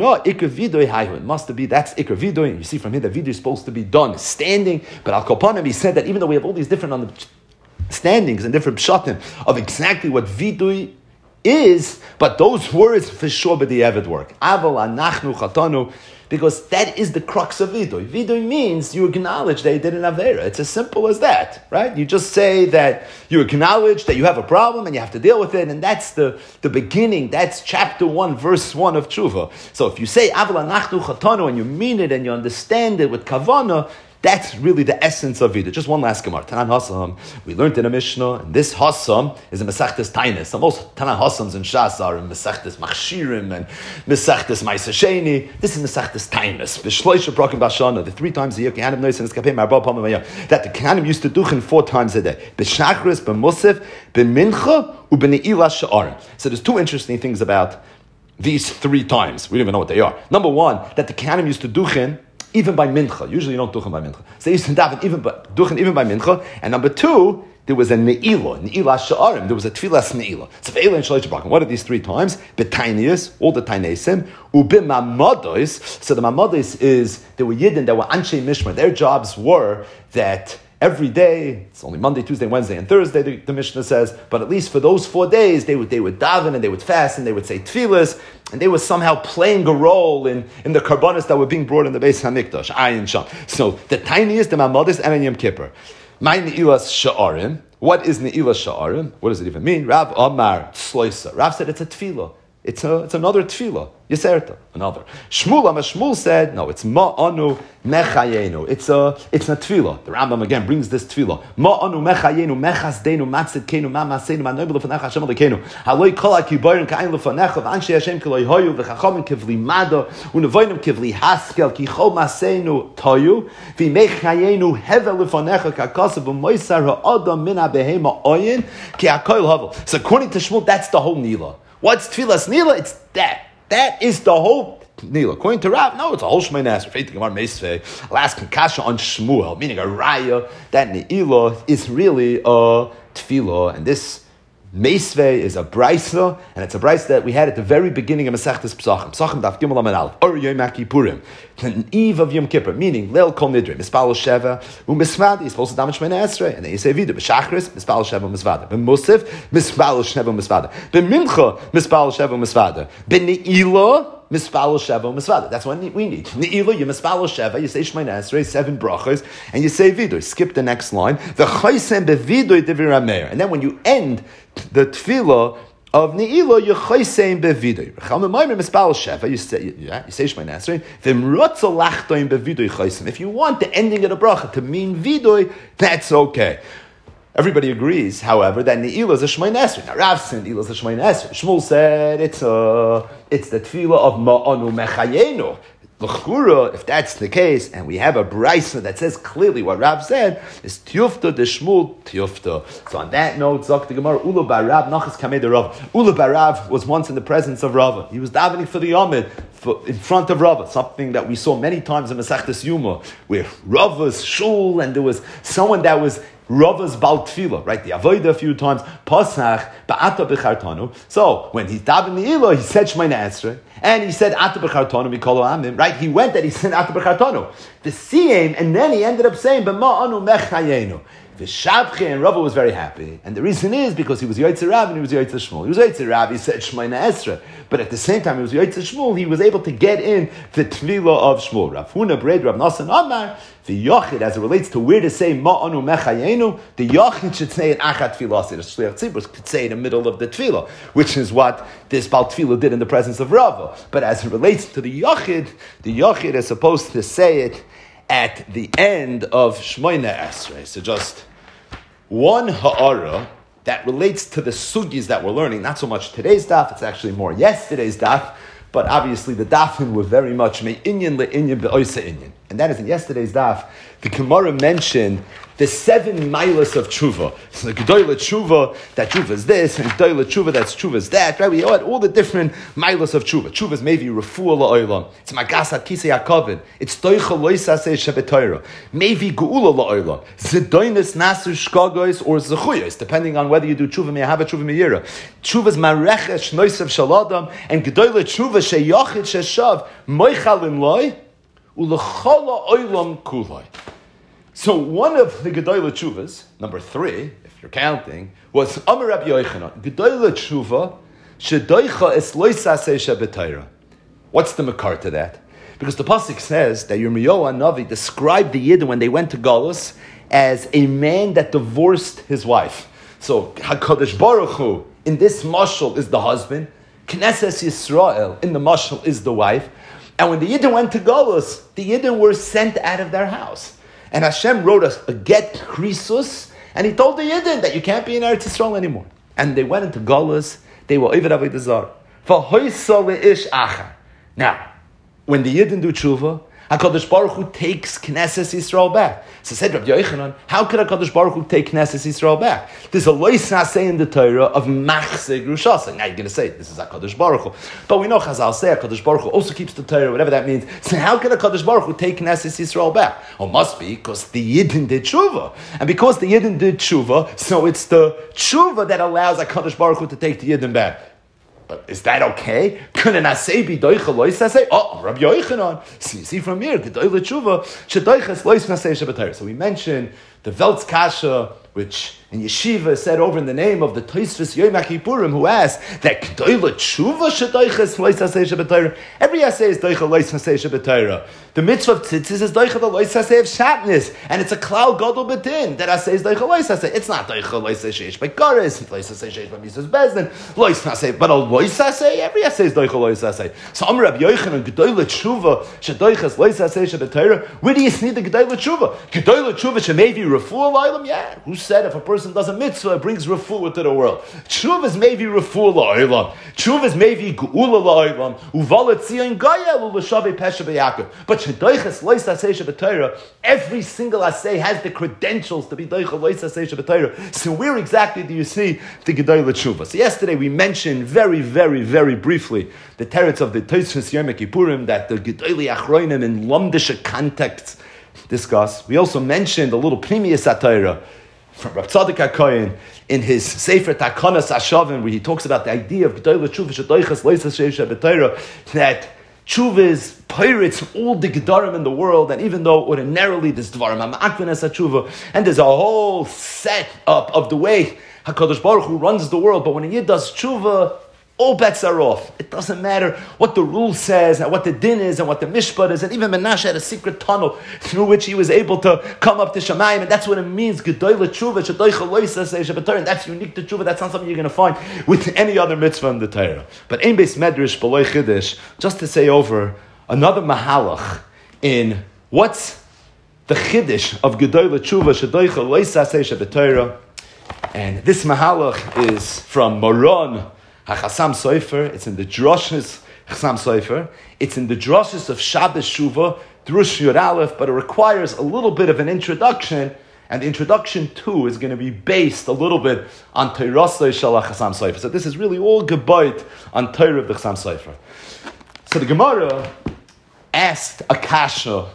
it must be, that's Iker Vidoy. You see from here that Vidoy is supposed to be done standing, but Al Kopanim, he said that even though we have all these different standings and different pshatim of exactly what vidui is, but those words for sure b'di'evet work. Aval anachnu chatanu, because that is the crux of vidui. Vidui means you acknowledge that you did an avera. It's as simple as that, right? You just say that you acknowledge that you have a problem and you have to deal with it, and that's the beginning. That's chapter 1, verse 1 of tshuva. So if you say aval anachnu chatanu and you mean it and you understand it with kavanah, that's really the essence of Vida. Just one last Gemara. Tanan Hassam. We learned in a Mishnah, and this Hassam is a Mesachtes Tainus. Most Tanan Hassams in Shas are in Mesachtes Machshirim and Mesachtes Maisasheni. This is Mesachtes Tainus. B'shloisha Broken Bashana. The 3 times a year, Kehanim Nois and Eskapim Arbal Pamamaya. That the Kehanim used to do 4 times a day. B'shachris, b'musif, b'mincha, u'b'ne'ilah sha'arim. So there's 2 interesting things about these 3 times. We don't even know what they are. Number 1, that the Kehanim used to do even by mincha. Usually you don't duchen by mincha. So they used to daven even by mincha. And number 2, there was a ne'ilah sha'arim. There was a tfilas ne'ilah. So for and shalosh bracha. What are these 3 times? B'tainius, all the tainesim. U'b'mamados. So the mamados is, there were yidden, there were anshe mishmar. Their jobs were that every day, it's only Monday, Tuesday, Wednesday, and Thursday, the Mishnah says, but at least for those 4 days, they would daven and they would fast and they would say tefillas, and they were somehow playing a role in the karbanos that were being brought in the Beis HaMikdash, Ayin Sham. So the tiniest, the Mamadis, and Yom Kippur. My Ne'ilas Sha'arim. What is Ne'ilas Sha'arim? What does it even mean? Rav Amar Tzloisa. Rav said it's a tefillah. It's another tefillah. Yeserta, another. Shmuel said, no, it's ma'anu mechayenu. It's a tefillah. The Rambam again brings this tefillah. Ma'anu mechayenu, mechasdenu, matzidkenu, ma'masenu, ma'noibel lefanecha Hashem alekenu. Haloi kol ha'kiborim ka'ayin lefanecha, v'anshei Hashem kiloi hoyu, v'chachamim kivli mado, u'nevoinim kivli haskel, ki chol masenu toyu, v'mechayenu hevel lefanecha, ka'kasav v'moisar ha'adam min ha'behema oyin, ki ha'koil havel. So according to Shmuel, that's the whole Nila. What's tefillas Nila? It's that. That is the whole Nila. According to Rav, no, it's a whole Shemay Nasr. Faith Gemara Meisvei. I'll ask Kasha on Shmuel, meaning a raya. That Neila is really a tefillah, and this Meisvei is a brisa, and it's a brisa that we had at the very beginning of Masechtas Pesachim. Pesachim Daf Gimel Amud Aleph. Or Yom Kippurim, the eve of Yom Kippur, meaning Leil Kol Nidre, Mispal Sheva, U'Misvada. You're supposed to daven Shemay Nasr, and then you say Vida B'Shachris, Mispal Sheva U'Misvada. B'Musaf, Mispal Sheva U'Misvada. B'Mincha, Mispal Sheva U'Misvada. B'Neila, Mispal Sheva U'Misvada. That's what we need. Neila, you Mispal Sheva, you say Shemay Nasr, 7 brachos, and you say Vidoy. Skip the next line. The Chaysem Bevidoy Devir Ameir. And then when you end the tefillah of Neila, you Chaysem Bevidoy. Mispal Sheva, you say Shemay Nasr. V'Mrotza Lachtoim Bevidoy Chaysem. If you want the ending of the bracha to mean Vidoy, that's okay. Everybody agrees, however, that Neila is a Shemay Nasr. Now Rav said Neila is a Shemay Nasr. Shmuel said it's the tefillah of Ma'anu Mechayenu. L'chura, if that's the case, and we have a brisa that says clearly what Rav said, is Tiyufta de Shmuel Tiyufta. So on that note, Zok the Gemara, Ula Barav, Nachas Kamei de Rav. Ula Barav was once in the presence of Rava. He was davening for the Yomid in front of Rava, something that we saw many times in Masechtas Yuma, where Rava's shul, and there was someone that was Rava's Bal Tefillah, right? The Avodah a few times, Pasach, Ba'ata B'chartanu. So, when he's davening Neila, he said Shemay Nasr, and he said Ata B'chartanu, Mikolo Amim, right? He went and he said Ata B'chartanu. The Siyam, and then he ended up saying, B'ma'anu Mechayenu. The Shabchi, and Rava was very happy. And the reason is because he was Yotzei Rav and he was Yotzei Shmuel. He was Yotzei Rav, he said Shemay Nasr. But at the same time, he was Yotzei Shmuel, he was able to get in the Tefillah of Shmuel. Rav Huna, Breid, Rav Nasan, Amar, the Yochid, as it relates to where to say Ma'anu Mechayenu, the Yochid should say in Achat Tefillah. The Shliach Tzibur could say in the middle of the Tefillah, which is what this Bal Tefillah did in the presence of Rava. But as it relates to the Yochid is supposed to say it at the end of Shmoyne Esrei. So just one ha'ara that relates to the sugis that we're learning, not so much today's daf, it's actually more yesterday's daf, but obviously the dafin were very much me'inyan le'inyan be'oisa inyan. And that is in yesterday's daf, the Gemara mentioned the 7 milas of tshuva. So the Gedoyle tshuva, that tshuva is this, and Gedoyle tshuva, that's tshuva is that, right? We had all the different milas of tshuva. Tshuva is maybe refuah la'olam. It's magasat kisei hakovin. It's toicha loisasei shebetoira. Maybe geula la'olam. Zedoinus nasur shkagois or zechuyos, depending on whether you do tshuva me'ahava, tshuva me'yira. Tshuva is marechesh noisav shaladam, and Gedoyle tshuva sheyochid sheshav moichalin loy ulechala oilam kulay. So one of the Gedoyle Tshuvas, number 3, if you're counting, was Amar Rabbi Yochanan. Gedoyle Tshuva, shedoicha es loisasei shebetoira. What's the makar to that? Because the pasuk says that Yirmiyahu Navi described the Yidden when they went to Galus as a man that divorced his wife. So HaKadosh Baruch Hu, in this mashal, is the husband. Knesset Yisrael, in the mashal, is the wife. And when the Yidden went to Galus, the Yidden were sent out of their house. And Hashem wrote us a get krisus, and He told the Yidden that you can't be in Eretz Yisrael anymore. And they went into Galus, they were Oived Avodah Zarah. V'hoisa le'ish achar. Now, when the Yidden do tshuva, HaKadosh Baruch Hu takes Knesset Yisrael back. So said Rabbi Yochanan, how could HaKadosh Baruch Hu take Knesset Yisrael back? There's a lois haseh in the Torah of machzeh grushasa. Now you're going to say, this is HaKadosh Baruch Hu. But we know Chazal say HaKadosh Baruch Hu also keeps the Torah, whatever that means. So how can HaKadosh Baruch Hu take Knesset Yisrael back? Well, must be because the Yidden did tshuva. And because the Yidden did tshuva, so it's the tshuva that allows HaKadosh Baruch Hu to take the Yidden back. But is that okay? Couldn't I say be doicha lois? I say, oh, Rabbi Yochanan. See from here, the doicha tshuva shedoiches lois nasei shebetoira. So we mentioned the Veltz Kasha, which in Yeshiva said over in the name of the Tosfos Yom HaKippurim, who asked that G'dayla Tshuva shedoiches lois hasei shebetayra. Every assay is doicha lois hasei shebetayra. The mitzvah of tzitzis is doicha the lois hasei of shatnez, and it's a klal gadol bedin that assay is doicha lois hasei. It's not doicha lois hasei sheish by garis, lois hasei sheish by misas bezdin, lois hasei, but a lois hasei, every assay is doicha lois hasei. So Amar Rabbi Yochanan G'dayla Tshuva shedoiches lois hasei shebetayra. Where do you see the G'dayla Tshuva? G'dayla Tshuva shemayvi refuah l'olam. Yeah, who said if a person does a mitzvah, it brings refuah to the world? Tshuva is maybe refuah l'olam. Tshuva is maybe geula l'olam. Uvalet tzion gayel u'l'shavei pesha b'Yaakov. But shedoiches lois hasei shebetayra, every single assay has the credentials to be doicha lois hasei shebetayra. So where exactly do you see the G'dayla Tshuva? So yesterday we mentioned very, very, very briefly the teretz of the Tosfos Yom Kippurim that the G'dayli Achronim in Lomdische contexts discuss. We also mentioned a little Pnimiyas Atayra from Rav Tzadok HaKohen in his Sefer Takonos Hashavim, where he talks about the idea of G'dayla Tshuva shedoiches lois hasei shebetayra, that Tshuva is pirates all the Gedarim in the world, and even though ordinarily there's Dvarim HaMa'akvin as Tshuva, and there's a whole set up of the way HaKadosh Baruch Hu runs the world, but when a Yid does Tshuva, all bets are off. It doesn't matter what the rule says, and what the din is, and what the mishpat is, and even Menashe had a secret tunnel through which he was able to come up to Shamayim, and that's what it means, G'dayla Tshuva, shedoicha lois hasei shebetayra, and that's unique to Tshuva. That's not something you're going to find with any other mitzvah in the Torah. But Ein Beis Medrash B'loi Chiddush, just to say over another mahalach in what's the Chiddush of G'dayla Tshuva, shedoicha lois hasei shebetayra, and this mahalach is from Moron HaChassam Sofer. It's in the Droshes Chassam Sofer. It's in the Droshes of Shabbos Shuvah, Drush Yud Aleph, but it requires a little bit of an introduction, and the introduction too is going to be based a little bit on Teirasei Shel HaChassam Sofer. So this is really all gebayt on Torah of the Chassam Sofer. So the Gemara asked a kasha,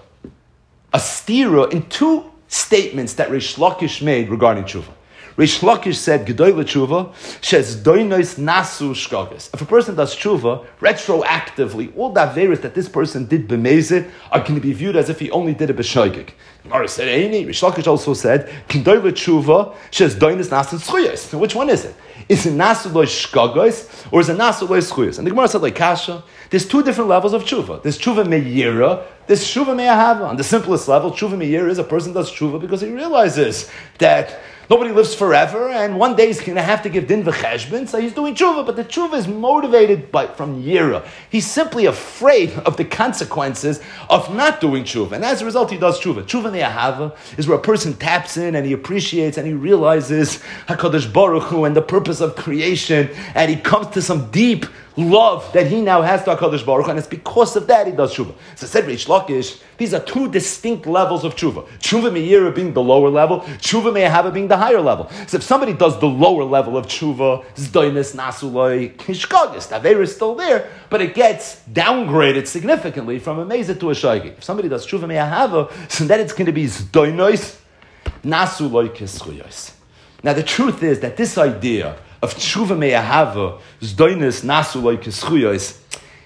a stira, in two statements that Reish Lakish made regarding Tshuva. Reish Lakish said, G'dayla Tshuva, shes doinos nasu shkagas. If a person does Tshuva, retroactively, all the averos that this person did b'mezid are going to be viewed as if he only did it b'shoigig. Gemara said, Eini. Reish Lakish also said, G'dayla Tshuva, shes doinos nasu schuyas. So which one is it? Is it nasu loy shkagas, or is it nasu loy schuyas? And the Gemara said, like kasha, there's two different levels of Tshuva. There's Tshuva me'yira, there's Tshuva me'ahava. On the simplest level, Tshuva me'yira is a person does Tshuva because he realizes that nobody lives forever, and one day he's going to have to give din v'cheshbon, so he's doing tshuva, but the tshuva is motivated from yira. He's simply afraid of the consequences of not doing tshuva, and as a result he does tshuva. Tshuva ne'ahava is where a person taps in and he appreciates and he realizes HaKadosh Baruch Hu and the purpose of creation, and he comes to some deep love that he now has to HaKadosh Baruch Hu, and it's because of that he does tshuva. So said Reish Lakish, these are two distinct levels of tshuva. Tshuva me'yira being the lower level, tshuva me'ahava being the higher level. So if somebody does the lower level of tshuva, zdoinis, nasuloi, kishkagis, the aveira is still there, but it gets downgraded significantly from a mezid to a shaigi. If somebody does tshuva me'ahava, so then it's going to be zdoinis, nasuloi, kischuyos. Now the truth is that this idea of tshuva me'ahava, zdoinis, nasuloi, kischuyos,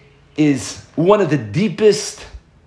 is one of the deepest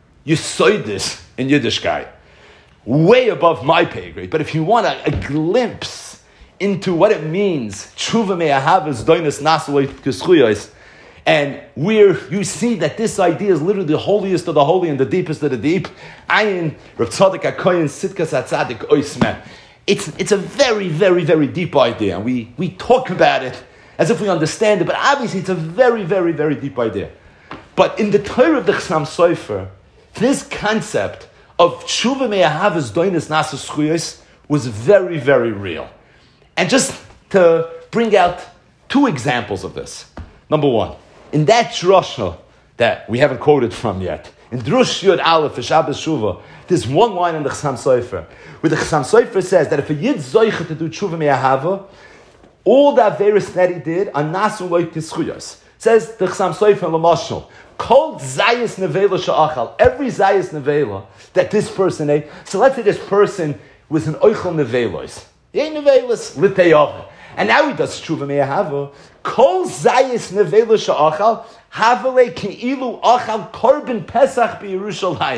yisoidis in Yiddishkeit, way above my pay grade. But if you want a glimpse into what it means, tshuva me'ahava, zdoinis, nasuloi, kischuyos, and where you see that this idea is literally the holiest of the holy and the deepest of the deep, Ayin Rav Tzadok HaKohen Sitkas HaTzadik Oismeh. It's a very, very, very deep idea, and we talk about it as if we understand it, but obviously it's a very, very, very deep idea. But in the Torah of the Chassam Sofer, this concept of tshuva me'ahavas doinis nasus schuyos was very, very real. And just to bring out two examples of this. Number one, in that drasha that we haven't quoted from yet, in Drush Yud Aleph for Shabbos Shuvah, there's one line in the Chassam Sofer, where the Chassam Sofer says that if a Yid zoicha to do tshuva me'ahava, all the averis that he did are nasu loy tischuyos. Says the Chassam Sofer Lamashal, Kol zayis nevela sha'achal, every zayis nevela that this person ate. So let's say this person was an oichel nevelos. He ate nevelos, liteyov. And now he does tshuva me'ahava. Kol zayis nevela sha'achal, havale ke'ilu achal korban pesach b'Yerushalayim.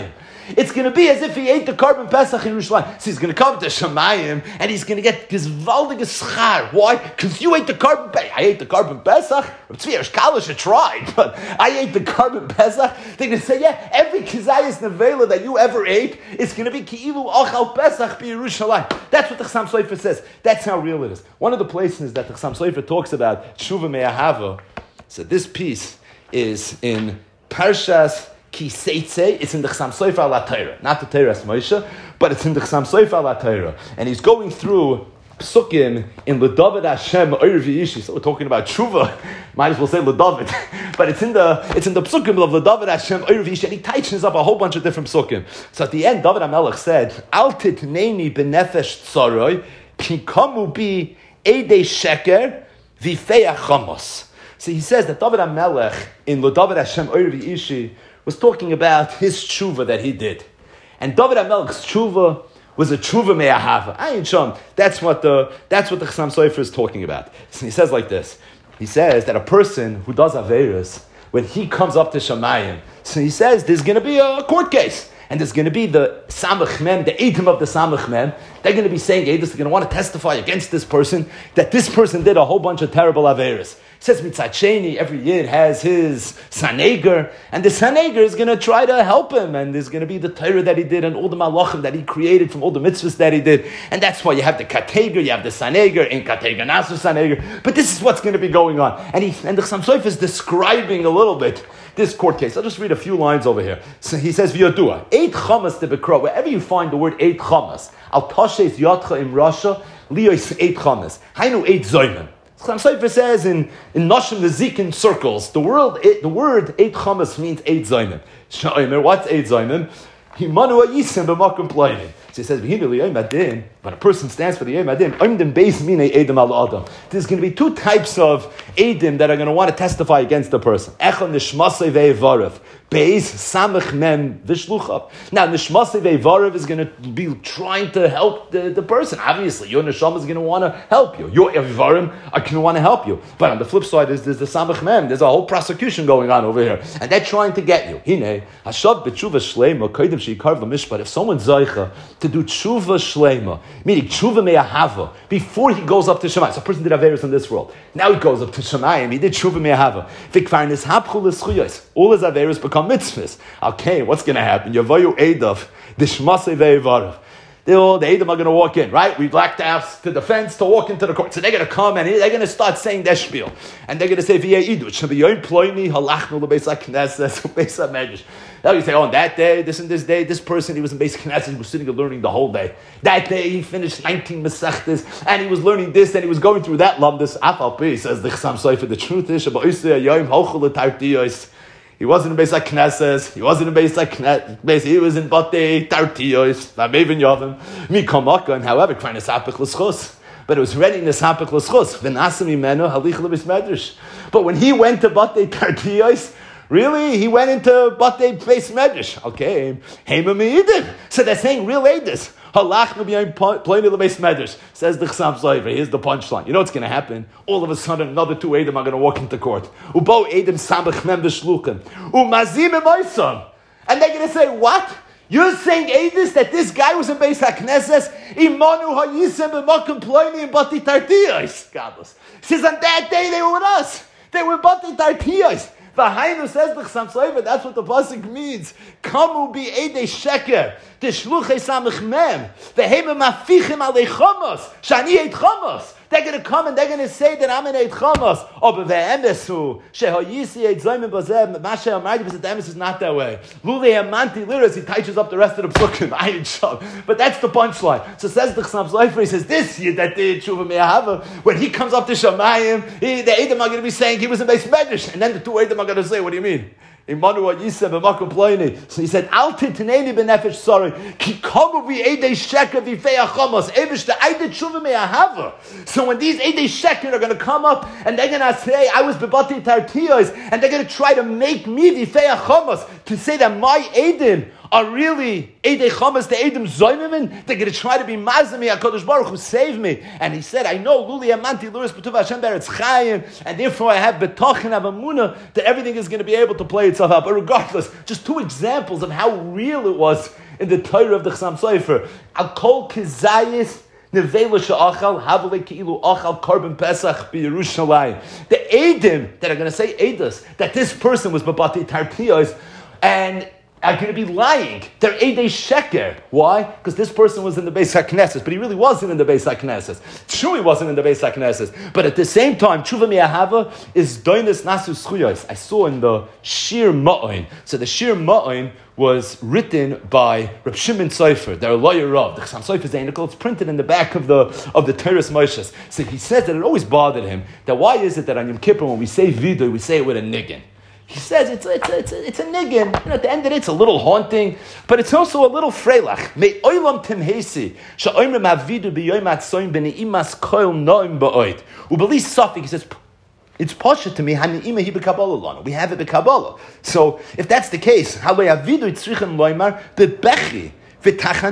It's going to be as if he ate the Korban Pesach in Yerushalayim. So he's going to come to Shemayim and he's going to get this valdige schar. Why? Because you ate the Korban Pesach. I ate the Korban Pesach. Tzvi tried, but I ate the Korban Pesach. They're going to say, yeah, every Kizayas Nevela that you ever ate is going to be Ki'ilu Achal Pesach Bi Yerushalayim. That's what the Chassam Sofer says. That's how real it is. One of the places that the Chassam Sofer talks about Tshuva Me'ahava. So this piece is in Parshas Kiseitze. It's in the Chassam Sofer Al HaTorah, not the Torah Moshe, but it's in the Chassam Sofer Al HaTorah, and he's going through Psukim in L'David Hashem Oyer V'Yishi. So we're talking about Tshuva. Might as well say L'David, but it's in the Psukim of L'David Hashem Oyer V'Yishi, and he tightens up a whole bunch of different Psukim. So at the end, David HaMelech said, "Al titneni b'nefesh tzaroi ki kamu bi edei sheker v'feach chamos." So he says that David HaMelech in L'David Hashem Oyer V'Yishi was talking about his tshuva that he did, and David HaMelech's tshuva was a tshuva me'ahava. Ayin sham. That's what the Chassam Sofer is talking about. So he says like this. He says that a person who does averos, when he comes up to Shamayim, so he says there's going to be a court case, and there's going to be the Samach Mem, the Eidim of the Samach Mem. They're going to be saying, they're going to want to testify against this person, that this person did a whole bunch of terrible averos. It says Mitzad Sheni, every Yid has his Saneger, and the Saneger is going to try to help him, and there's going to be the Torah that he did, and all the Malachim that he created from all the mitzvahs that he did, and that's why you have the Kateger, you have the Saneger, in Kateger Nasu Saneger, but this is what's going to be going on. And the Chassam Sofer is describing a little bit this court case. I'll just read a few lines over here. So he says, V'yodua, Eit Chamas de Bekra, wherever you find the word Eit Chamas, Al Tashes Yatcha im Rasha, Liyos Eit Chamas, Hainu Eit Zoymen. Chassam Sofer says in Noshim Nezikin circles, the word Eit Chamas means Eit Zoymen. What's Eit Zoymen? Himanu Ayisim b'makom ployim. So he says, when a person stands for the Yom Adin, there's going to be two types of Edim that are going to want to testify against the person. Echon nishmasei ve'evarev. Beis samach mem v'shluchav. Now, nishmasei ve'evarev is going to be trying to help the person. Obviously, your neshama is going to want to help you. Your evarim are going to want to help you. But on the flip side, there's the samach mem. There's a whole prosecution going on over here. And they're trying to get you. Hine, hashav b'tshuva shleima, koydem she'ikarv l'mishpat. If someone's zaycha to do tshuva shleima, meaning tshuva me'ahava, before he goes up to Shemayim. So a person did Averos in this world. Now he goes up to Shemayim, he did tshuva me'ahava. All his Averos become mitzvahs. Okay, what's going to happen? Yavayu Eidav, the Shmasei ve'evarav. The Eidim are going to walk in, right? We blacked out the defense to walk into the court. So they're going to come and they're going to start saying their spiel. And they're going to say, now you say, on that day, this and this day, this person, he was in Beis Knesset, he was sitting and learning the whole day. That day, he finished 19 Masechtas, and he was learning this, and he was going through that Lamdas. Afal says the Chassam Sofer, the truth is, he wasn't in Beis Knesset, he wasn't in Beis Knesset, he was in Batei Tartiyos, Mavin Yavim, Mikamaka, and however, trying to sapich l'schus. But it was ready in the sapich l'schus. V'nasam imenu halich l'bis medrash. But when he went to Batei Tartiyos, really? He went into Batei Beis Medrash. Okay. Hema me'idim. So they're saying real edus. Halachnu b'yayim ploini l'beis medrash. Says the Chassam Sofer. Here's the punchline. You know what's going to happen? All of a sudden, another two edim are going to walk into court. Ubo edim samach mem v'shluchem. Umazim emaisam. And they're going to say, what? You're saying edus that this guy was in Beis HaKnesses? Imanu ha'yisem b'makom ploini in Batei Tartiyos. Godless. He says, on that day they were with us. They were Batei Tartiyos. V'hainu says the Chassam Sofer, that's what the pasuk means. Kamu bi edei sheker, tishluchei samach mem, v'hema mafichim alei chamos, shani eit chamos. They're going to come and they're going to say that I'm an eit chamos. Oh, but ve'emesu, shehayisi eit zoyim b'zeh, mashe amardi, but the emes is not that way. Lulei amanti liras, he touches up the rest of the psukim. Ayin sham. But that's the punchline. So says the Chassam Sofer, he says, this year that did tshuva me'ahava, when he comes up to Shamayim, the edim are going to be saying he was in Beis Medrash, and then the two edim are going to say, what do you mean? So he said, Al titneni b'nefesh sorry, ki komu v'edei sheker v'fei achamos, evish the eidei tshuva me'ahava. So when these edei sheker are going to come up, and they're going to say, I was bebatei tartiyos, and they're going to try to make me v'fei achamos, to say that my edim are really Eidei Chamas, the Eidim Zoymimin. They're going to try to be Mazami, HaKadosh Baruch Hu, save me. And he said, I know, Luli Amanti, Luris B'tuv Hashem Beretz Chayim, and therefore I have Betachin, have Amunah, that everything is going to be able to play itself out. But regardless, just two examples of how real it was in the Torah of the Chassam Sofer. Al Kol Kizayis, Nevela she'achal havale keilu achal korban pesach b'Yerushalayim. The Eidim that are going to say Eidos that this person was babati tartiyos and are going to be lying. They're Eidei Sheker. Why? Because this person was in the Beis HaKnesses, but he really wasn't in the Beis HaKnesses. True, he wasn't in the Beis HaKnesses, but at the same time, Tshuva Mi'ahava is Doinus Nasu Schuyos. I saw in the Shir Ma'oin. So the Shir Ma'oin was written by Reb Shimon Sofer, their lawyer Rav. The Chassam Sofer Zainikel, it's printed in the back of the Teres Moshes. So he says that it always bothered him that why is it that on Yom Kippur when we say Vidoy, we say it with a niggin? He says it's a niggin. At the end of it, it's a little haunting, but it's also a little freilach. Me oilam timhesi she'oimrim havidu b'yoyim atzoyim b'neimas koil noim ba'oid. Ubeli safik, he says, it's pasha to me, hani'ima hi b'kabbalah lana. We have it b'kabbalah. So if that's the case, halei havidu tzrichen loimar b'bechi. So how's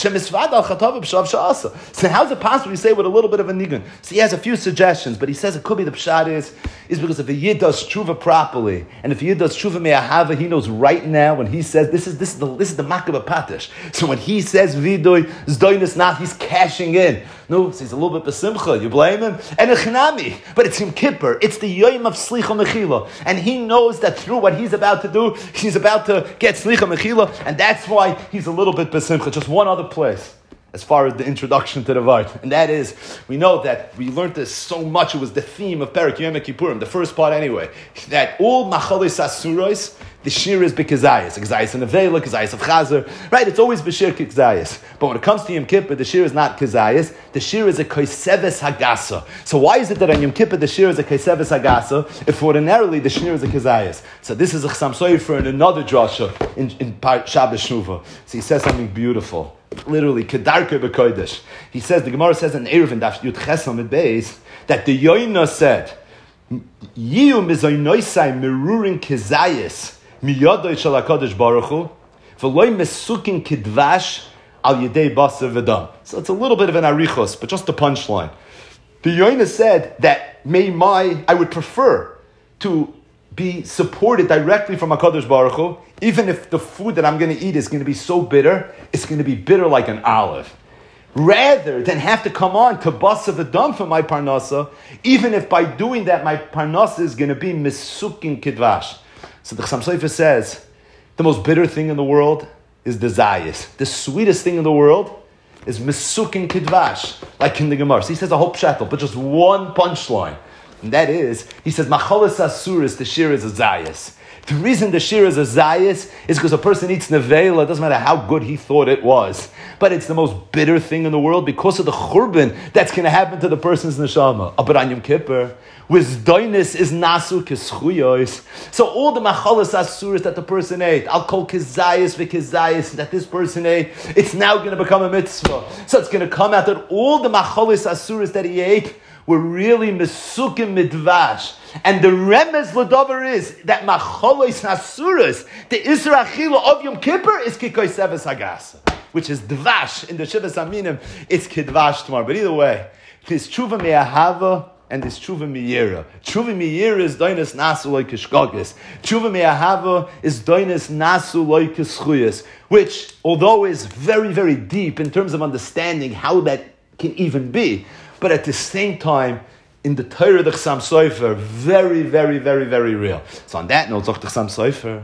it possible you say with a little bit of a nigun? So he has a few suggestions, but he says it could be the pshat is because if a yid does tshuva properly, and if a yid does tshuva me'ahava, he knows right now when he says this is the makabah patish. So when he says vidoy zdoinus not, he's cashing in. No, so he's a little bit besimcha. You blame him, and a chinami, but it's Yom Kippur. It's the yom of slicha mechila, and he knows that through what he's about to do, he's about to get slicha mechila, and that's why he's a little bit besimcha. Just one other place, as far as the introduction to the Vart, and that is, we know that we learned this so much. It was the theme of Perek Yom Kippurim, the first part anyway, that all machalis asuros, the shir is b'kezayis, kezayis and avela, kezayis of chazer, right? It's always b'shir kezayis. But when it comes to Yom Kippur, the shir is not kezayis. The shir is a koseves hagasa. So why is it that on Yom Kippur the shir is a koseves hagasa if ordinarily the shir is a kezayis? So this is a Chassam Sofer in another drasha in Shabbos Shnuva. So he says something beautiful. Literally, kedarke b'kodesh. He says, the Gemara says in Eruvin Daf Yud Chesam Beis that the Yoina said, Yiu mizoynoisai merurin kezayis miyodoy shel HaKadosh Baruch Hu v'loy mesukin kidvash al yedei basar v'dam. So it's a little bit of an arichos, but just a punchline. The Yoina said that I would prefer to be supported directly from HaKadosh Baruch Hu, even if the food that I'm going to eat is going to be so bitter, it's going to be bitter like an olive. Rather than have to come on to basar v'dam for my parnasa, even if by doing that my parnasa is going to be misukin kidvash. So the Chassam Sofer says, the most bitter thing in the world is the zayis. The sweetest thing in the world is misukin kidvash, like in the Gemara. So he says a whole pshatel, but just one punchline. And that is, he says, machalas asuris, the shir is a zayis. The reason the shir is a zayis is because a person eats nevela, it doesn't matter how good he thought it was. But it's the most bitter thing in the world because of the churban that's going to happen to the person's neshama. But on Yom Kippur, with doinus is nasu keschuyos. So all the machalas asuris that the person ate, I'll call kezayis v'kezayis that this person ate, it's now going to become a mitzvah. So it's going to come out that all the machalas asuris that he ate were really mesukim midvash. And the remez l'dover is that machalos hasuras, the Isra Achila of Yom Kippur is kikoy seves hagasa, which is dvash in the Shivas Aminim. It's kidvash tomorrow. But either way, there's tshuva me'ahava and there's tshuva miyira. Tshuva miyira is doinus nasu loy kishgogis. Tshuva me'ahava is doinus nasu loy kischuyas, which, although is very, very deep in terms of understanding how that can even be, but at the same time, in the Torah of the Chassam Sofer, very, very, very, very real. So on that note, the Chassam Sofer,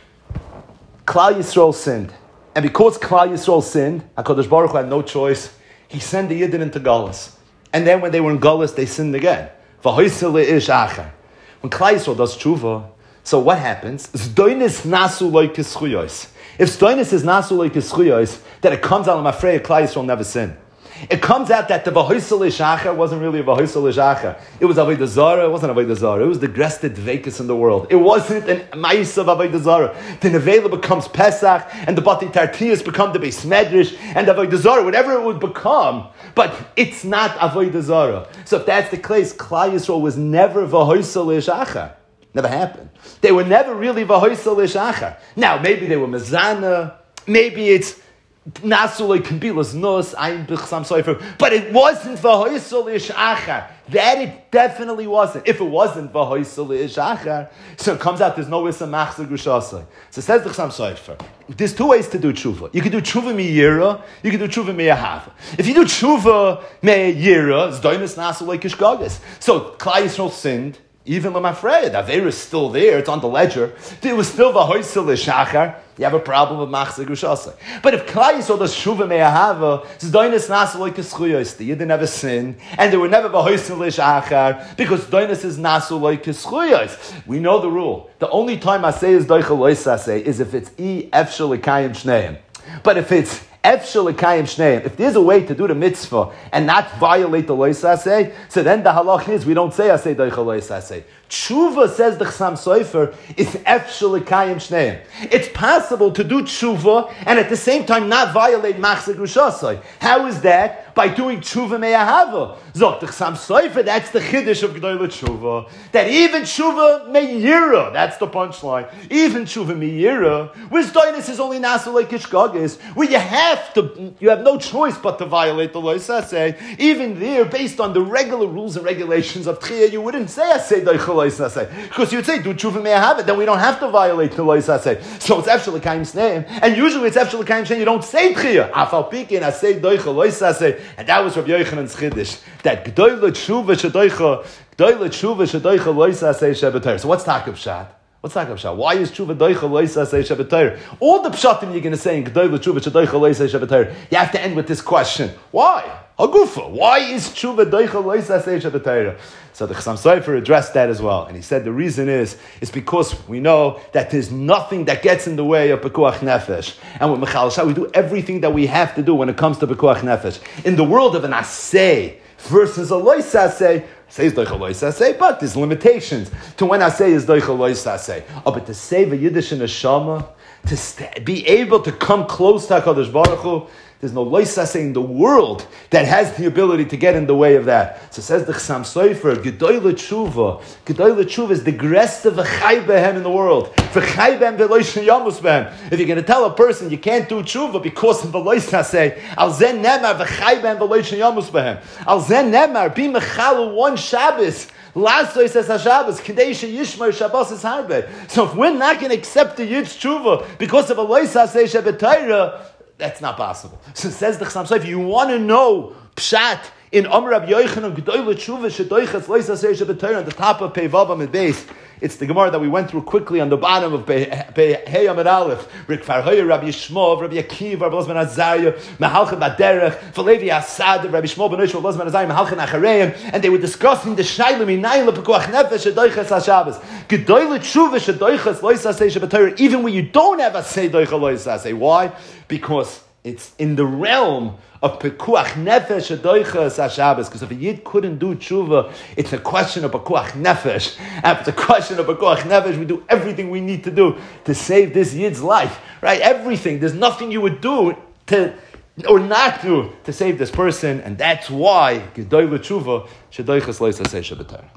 Klal Yisrael sinned. And because Klal Yisrael sinned, HaKadosh Baruch Hu had no choice. He sent the Yidden into Galus. And then when they were in Galus, they sinned again. When Klal Yisrael does tshuva, so what happens? Zdoinis nasu loy kischuyos. If Zdoinis is nasu loy kischuyos, then it comes out of Mafreya, Klal Yisrael never sinned. It comes out that the Vahoysel Ishacha wasn't really a Vahoysel Ishacha. It was Avodah Zarah. It wasn't Avodah Zarah. It was the greatest Dveikus in the world. It wasn't an Ma'is of Avodah Zarah. The Nevela becomes Pesach, and the Bati Tartiyas become the Beis Medrash, and the Avodah Zarah, whatever it would become. But it's not Avodah Zarah. So if that's the case, Klal Yisrael was never Vahoysel Ishacha. Never happened. They were never really Vahoysel Ishacha. Now, maybe they were Mezana, maybe it's Nasulay Kambilas Nus, Ein Bichsam Soifer, but it wasn't Vahoisol Ishachar. That it definitely wasn't. If it wasn't Vahoisol Ishachar, so it comes out there's no Issa Machzor Gushasai. So it says Bichsam Soifer. There's two ways to do tshuva. You can do tshuva miyira, you can do tshuva miyahava. If you do tshuva miyira, it's doinus Nasulay Kishgagas. So Klai Yisrael sinned. Even Lamafreya, the Aveira is still there, it's on the ledger. It was still Vahoisel Ishachar. You have a problem with Machzor Gushasai. But if Klai Yisrael does Shuva Me'ahava, it's Doinus Nasa like a Schuyos. The Yidden never sinned, and they were never Vahoisel Ishachar, because Doinus is Nasa like a Schuyos. We know the rule. The only time I say is Doichel Loisasei is if it's Efshel L'Kayim Shneim. But if it's Efshel L'Kayim Shneim, if there's a way to do the mitzvah and not violate the Loisasei, so then the halach is we don't say Asei Doichel Loisasei. Tshuva, says the Chassam Sofer, is Efshel L'Kayim Shneim. It's possible to do tshuva and at the same time not violate Machzor Gushasai. How is that? By doing tshuva me'ahava. Zok the Chassam Sofer, that's the chiddush of G'dayla Tshuva. That even tshuva me'yira, that's the punchline. Even tshuva me'yira, which doinus is only nasa like kishgagis, where you have no choice but to violate the loisaseh. Even there, based on the regular rules and regulations of tchiyah, you wouldn't say aseh doichel loisaseh, because you would say do tshuva me'ahava, then we don't have to violate the loisaseh. So it's efshel l'kayim sneim, and usually it's efshel l'kayim sneim. You don't say tchiyah. Afal pikin aseh doichel loisaseh. And that was Rabbi Yochanan's chiddush, that G'doyle Tshuva Shedoicha Loisasei Shebetor. So what's Takab Pshat? Why is Tshuva Doicha Loisasei Shebetor? All the Pshatim you're going to say in G'doyle Tshuva Shedoicha Loisasei Shebetor, you have to end with this question. Why? Hagufa. Why is Tshuva Doicha Loisasei Shebetor? So the Chassam Sofer addressed that as well. And he said the reason is because we know that there's nothing that gets in the way of Pekuach Nefesh. And with Michal Shah, we do everything that we have to do when it comes to Pekuach Nefesh. In the world of an Aseh versus a Lois Aseh, says Doichel Lois Aseh, but there's limitations to when Aseh is Doichel Lois Aseh. Oh, but to save a Yiddish neshama, to be able to come close to HaKadosh Baruch Hu, there's no loisase in the world that has the ability to get in the way of that. So says the Chassam Sofer, Gedoyle Tshuva is the greatest of v'chai behem in the world. V'chai behem v'loishen yamus behem. If you're going to tell a person you can't do tshuva because of the loisase, al zen nemar v'chai behem v'loishen yamus behem. Al zen nemar, be mechalu one Shabbos. Lasso says Hashabbos, Kadesha Yishmar Shabbos is harbe. So if we're not going to accept the Yid's tshuva because of a loisase shebetayra, that's not possible. So says the Chassam Sofer, if you want to know Pshat in Amr Rabbi Yochanan G'doyle Tshuva Shedoichas Loisasei Shebetayra on the top of Pei Vav Amid Beis. It's the Gemara that we went through quickly on the bottom of Pei Hey Amid Aleph. Rikfar Hoyer Rabbi Yishmov, Rabbi Akiva, Rabbi Lozman Azariah, Mehalchem Baderech, Valevi Asad, Rabbi Shmuel Ben Yoshua, Lozman Azariah, Mehalchem Achareim, and they were discussing the Shailim Inayim Pekuach Nefesh Shedoichas HaShabbos. G'doyle Tshuva Shedoichas Loisasei Shebetayra, even when you don't have a say Doichel Loisasei. Why? Because it's in the realm of Pekuach Nefesh Adoichas HaShabbos. Because if a Yid couldn't do tshuva, it's a question of Pekuach Nefesh. And if it's a question of Pekuach Nefesh, we do everything we need to do to save this Yid's life. Right? Everything. There's nothing you would do or not do to save this person. And that's why Gedoyle Tshuva Shedoichas Loisasei Shebetar.